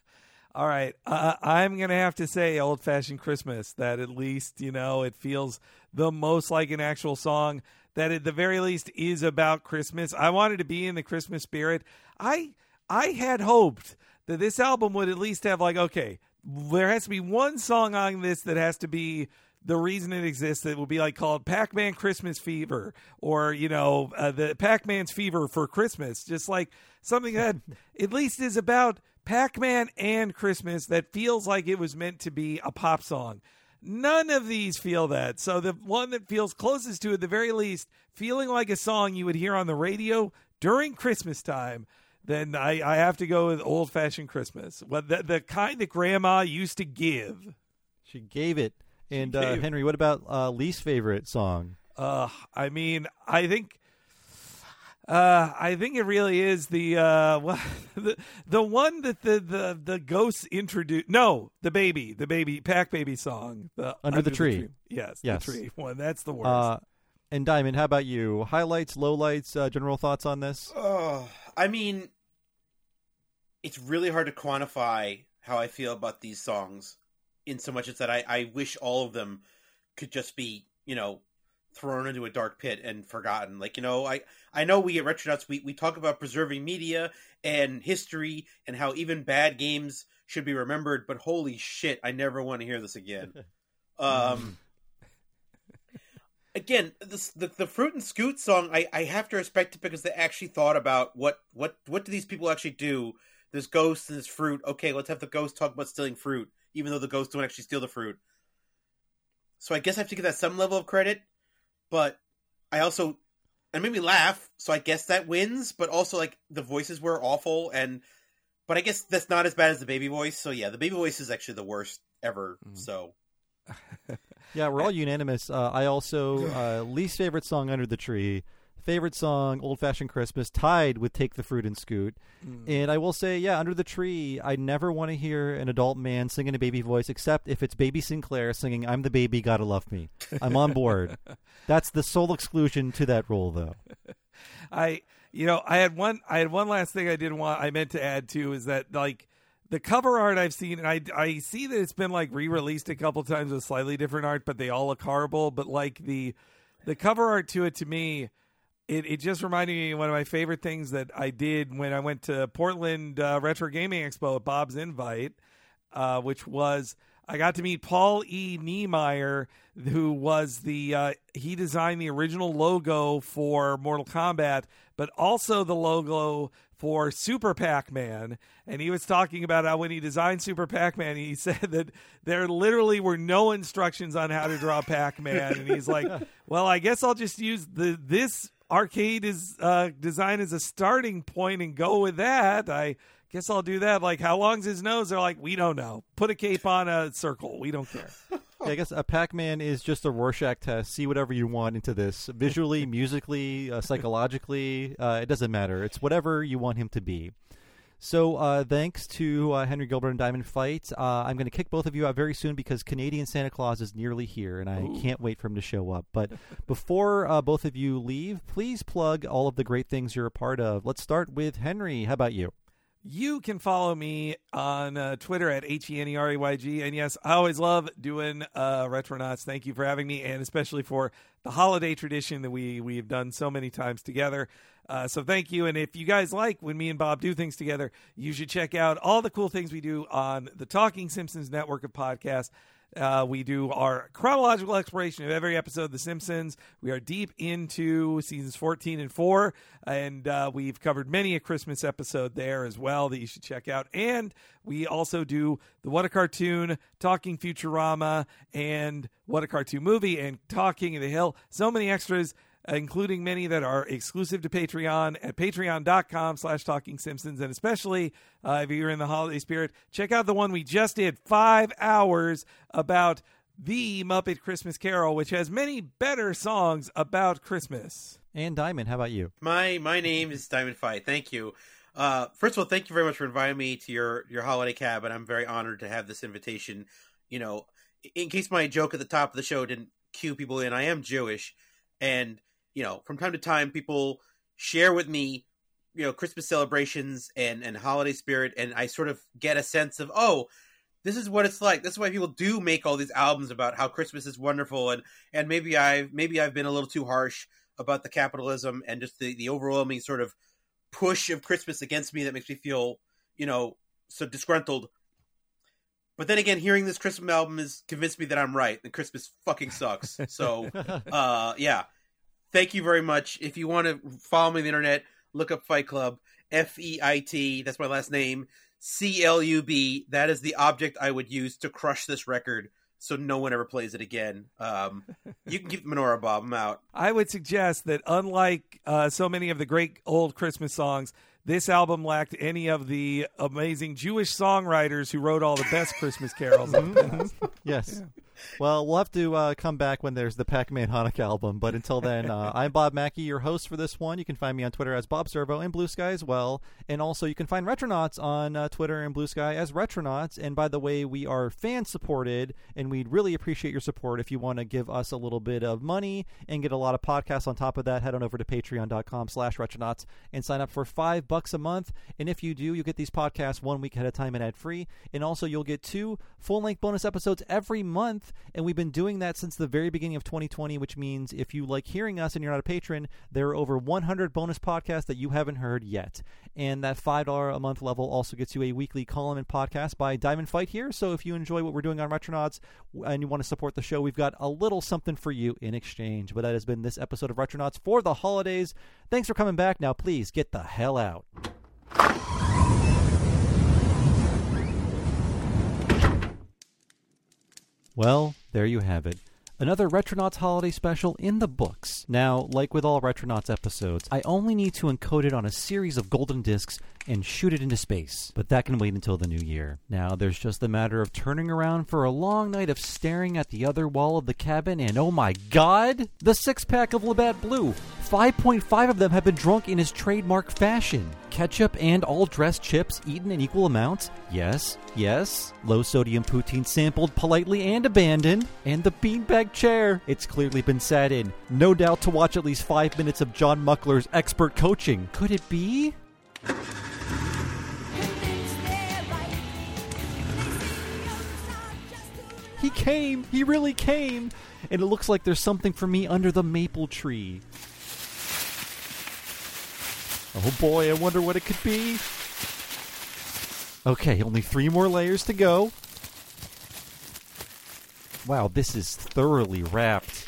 all right. Uh, I'm going to have to say Old Fashioned Christmas, that at least, you know, it feels the most like an actual song, that at the very least is about Christmas. I wanted to be in the Christmas spirit. I I had hoped that this album would at least have like, okay, there has to be one song on this that has to be the reason it exists, that will be like called Pac-Man Christmas Fever, or, you know, uh, the Pac-Man's Fever for Christmas. Just like something that at least is about Pac-Man and Christmas that feels like it was meant to be a pop song. None of these feel that. So the one that feels closest to it, at the very least, feeling like a song you would hear on the radio during Christmas time, then I, I have to go with Old Fashioned Christmas. Well, the, the kind that Grandma used to give. She gave it. And uh, gave- Henry, what about uh, least favorite song? Uh, I mean, I think, uh, I think it really is the uh, well, the the one that the the the ghosts introduced. No, the baby, the baby Pac Baby song, the Under the Tree. Yes, Yes. the tree one. That's the worst. Uh, and Diamond, how about you? Highlights, lowlights, uh, general thoughts on this? Oh, I mean, it's really hard to quantify how I feel about these songs, in so much as that I, I wish all of them could just be, you know, thrown into a dark pit and forgotten. Like, you know, I, I know we at Retronauts, we, we talk about preserving media and history and how even bad games should be remembered, but holy shit, I never want to hear this again. um, again, this, the the Fruit and Scoot song, I, I have to respect it because they actually thought about what, what, what do these people actually do? There's ghosts and there's fruit. Okay, let's have the ghosts talk about stealing fruit, even though the ghosts don't actually steal the fruit. So I guess I have to give that some level of credit, but I also, it made me laugh, so I guess that wins, but also, like, the voices were awful, and, but I guess that's not as bad as the baby voice, so yeah, the baby voice is actually the worst ever, Mm. so. Yeah, we're all unanimous. Uh, I also, uh, least favorite song, Under the Tree. favorite song, Old Fashioned Christmas, tied with Take the Fruit and Scoot. Mm. And I will say, yeah, Under the Tree, I never want to hear an adult man sing in a baby voice, except if it's Baby Sinclair singing I'm the Baby, Gotta Love Me. I'm on board. That's the sole exclusion to that role, though. I, you know, I had one, I had one last thing I didn't want, I meant to add too, is that like the cover art I've seen, and I, I see that it's been like re-released a couple times with slightly different art, but they all look horrible. But like the, the cover art to it, to me, it, it just reminded me of one of my favorite things that I did when I went to Portland uh, Retro Gaming Expo at Bob's invite, uh, which was, I got to meet Paul E. Niemeyer, who was the, uh, he designed the original logo for Mortal Kombat, but also the logo for Super Pac-Man. And he was talking about how when he designed Super Pac-Man, he said that there literally were no instructions on how to draw Pac-Man. And he's like, well, I guess I'll just use the this arcade is uh, design as a starting point and go with that. I guess I'll do that. Like, how long's his nose? They're like, we don't know. Put a cape on a circle. We don't care. Yeah, I guess a Pac-Man is just a Rorschach test. See whatever you want into this. Visually, musically, uh, psychologically, uh, it doesn't matter. It's whatever you want him to be. So uh, thanks to uh, Henry Gilbert and Diamond Fight. Uh, I'm going to kick both of you out very soon because Canadian Santa Claus is nearly here, and I Ooh. can't wait for him to show up. But before uh, both of you leave, please plug all of the great things you're a part of. Let's start with Henry. How about you? You can follow me on uh, Twitter at H E N E R A Y G. And yes, I always love doing uh, Retronauts. Thank you for having me, and especially for the holiday tradition that we, we've done so many times together. Uh, so thank you. And if you guys like when me and Bob do things together, you should check out all the cool things we do on the Talking Simpsons network of podcasts. Uh, we do our chronological exploration of every episode of The Simpsons. We are deep into seasons fourteen and four, and uh, we've covered many a Christmas episode there as well that you should check out. And we also do the What a Cartoon, Talking Futurama, and What a Cartoon Movie, and Talking of the Hill. So many extras, including many that are exclusive to Patreon at patreon.com slash Talking Simpsons. And especially uh, if you're in the holiday spirit, check out the one we just did, five hours about the Muppet Christmas Carol, which has many better songs about Christmas. And Diamond, how about you? My my name is Diamond Fight. Thank you. Uh, first of all, thank you very much for inviting me to your, your holiday cabin. I'm very honored to have this invitation. You know, in case my joke at the top of the show didn't cue people in, I am Jewish, and you know, from time to time, people share with me, you know, Christmas celebrations and, and holiday spirit, and I sort of get a sense of, oh, this is what it's like. This is why people do make all these albums about how Christmas is wonderful, and, and maybe I've maybe I've been a little too harsh about the capitalism and just the, the overwhelming sort of push of Christmas against me that makes me feel, you know, so disgruntled. But then again, hearing this Christmas album has convinced me that I'm right, and Christmas fucking sucks. So, uh, yeah. Thank you very much. If you want to follow me on the internet, look up Fight Club, F E I T, that's my last name, C L U B. That is the object I would use to crush this record so no one ever plays it again. Um, you can keep the menorah, Bob. I'm out. I would suggest that unlike uh, so many of the great old Christmas songs, this album lacked any of the amazing Jewish songwriters who wrote all the best Christmas carols. Yes. Yeah. Well, we'll have to uh, come back when there's the Pac-Man Hanukkah album. But until then, uh, I'm Bob Mackey, your host for this one. You can find me on Twitter as Bob Servo and Blue Sky as well. And also you can find Retronauts on uh, Twitter and Blue Sky as Retronauts. And by the way, we are fan-supported, and we'd really appreciate your support. If you want to give us a little bit of money and get a lot of podcasts on top of that, head on over to patreon.com slash Retronauts and sign up for five bucks a month. And if you do, you get these podcasts one week ahead of time and ad-free. And also you'll get two full-length bonus episodes every month. And we've been doing that since the very beginning of twenty twenty, which means if you like hearing us and you're not a patron, there are over one hundred bonus podcasts that you haven't heard yet. And that five dollars a month level also gets you a weekly column and podcast by Diamond Fight here. So if you enjoy what we're doing on Retronauts and you want to support the show, we've got a little something for you in exchange. But that has been this episode of Retronauts for the holidays. Thanks for coming back. Now please get the hell out. Well, there you have it. Another Retronauts holiday special in the books. Now, like with all Retronauts episodes, I only need to encode it on a series of golden discs and shoot it into space. But that can wait until the new year. Now, there's just the matter of turning around for a long night of staring at the other wall of the cabin and, oh my god, the six-pack of Labatt Blue, five point five of them have been drunk in his trademark fashion. Ketchup and all-dressed chips eaten in equal amounts. Yes, yes. Low-sodium poutine sampled politely and abandoned. And the beanbag chair. It's clearly been sat in. No doubt to watch at least five minutes of John Muckler's expert coaching. Could it be? He came! He really came! And it looks like there's something for me under the maple tree. Oh boy, I wonder what it could be. Okay, only three more layers to go. Wow, this is thoroughly wrapped.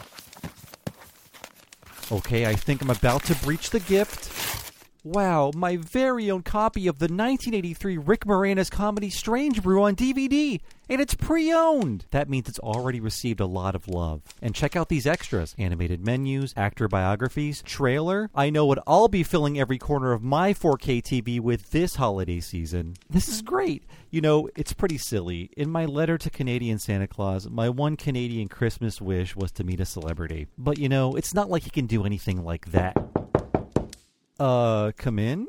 Okay, I think I'm about to breach the gift. Wow, my very own copy of the nineteen eighty-three Rick Moranis comedy Strange Brew on D V D. And it's pre-owned! That means it's already received a lot of love. And check out these extras. Animated menus, actor biographies, trailer. I know what I'll be filling every corner of my four K T V with this holiday season. This is great! You know, it's pretty silly. In my letter to Canadian Santa Claus, my one Canadian Christmas wish was to meet a celebrity. But you know, it's not like he can do anything like that. Uh, come in?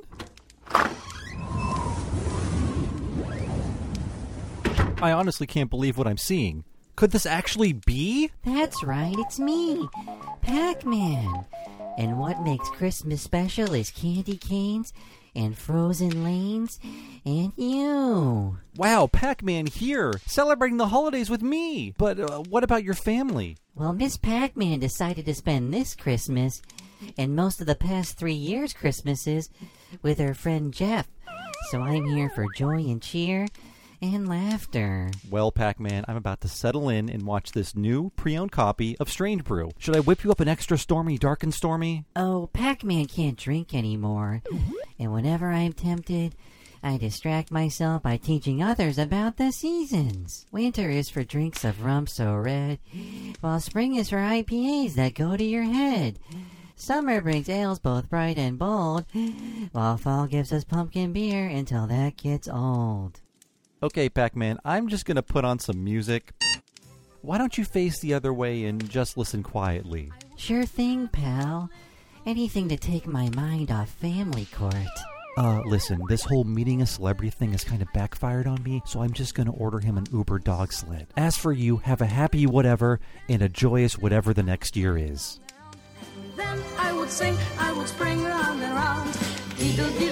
I honestly can't believe what I'm seeing. Could this actually be? That's right, it's me, Pac-Man. And what makes Christmas special is candy canes and frozen lanes and you. Wow, Pac-Man here, celebrating the holidays with me. But uh, what about your family? Well, Miss Pac-Man decided to spend this Christmas and most of the past three years' Christmases with her friend Jeff. So I'm here for joy and cheer and laughter. Well, Pac-Man, I'm about to settle in and watch this new pre-owned copy of Strange Brew. Should I whip you up an extra stormy, dark and stormy? Oh, Pac-Man can't drink anymore. And whenever I'm tempted, I distract myself by teaching others about the seasons. Winter is for drinks of rum so red, while spring is for I P As that go to your head. Summer brings ales both bright and bold, while fall gives us pumpkin beer until that gets old. Okay, Pac-Man, I'm just going to put on some music. Why don't you face the other way and just listen quietly? Sure thing, pal. Anything to take my mind off family court. Uh, listen, this whole meeting a celebrity thing has kind of backfired on me, so I'm just going to order him an Uber dog sled. As for you, have a happy whatever and a joyous whatever the next year is. Then I would sing, I would spring round and round. Eagle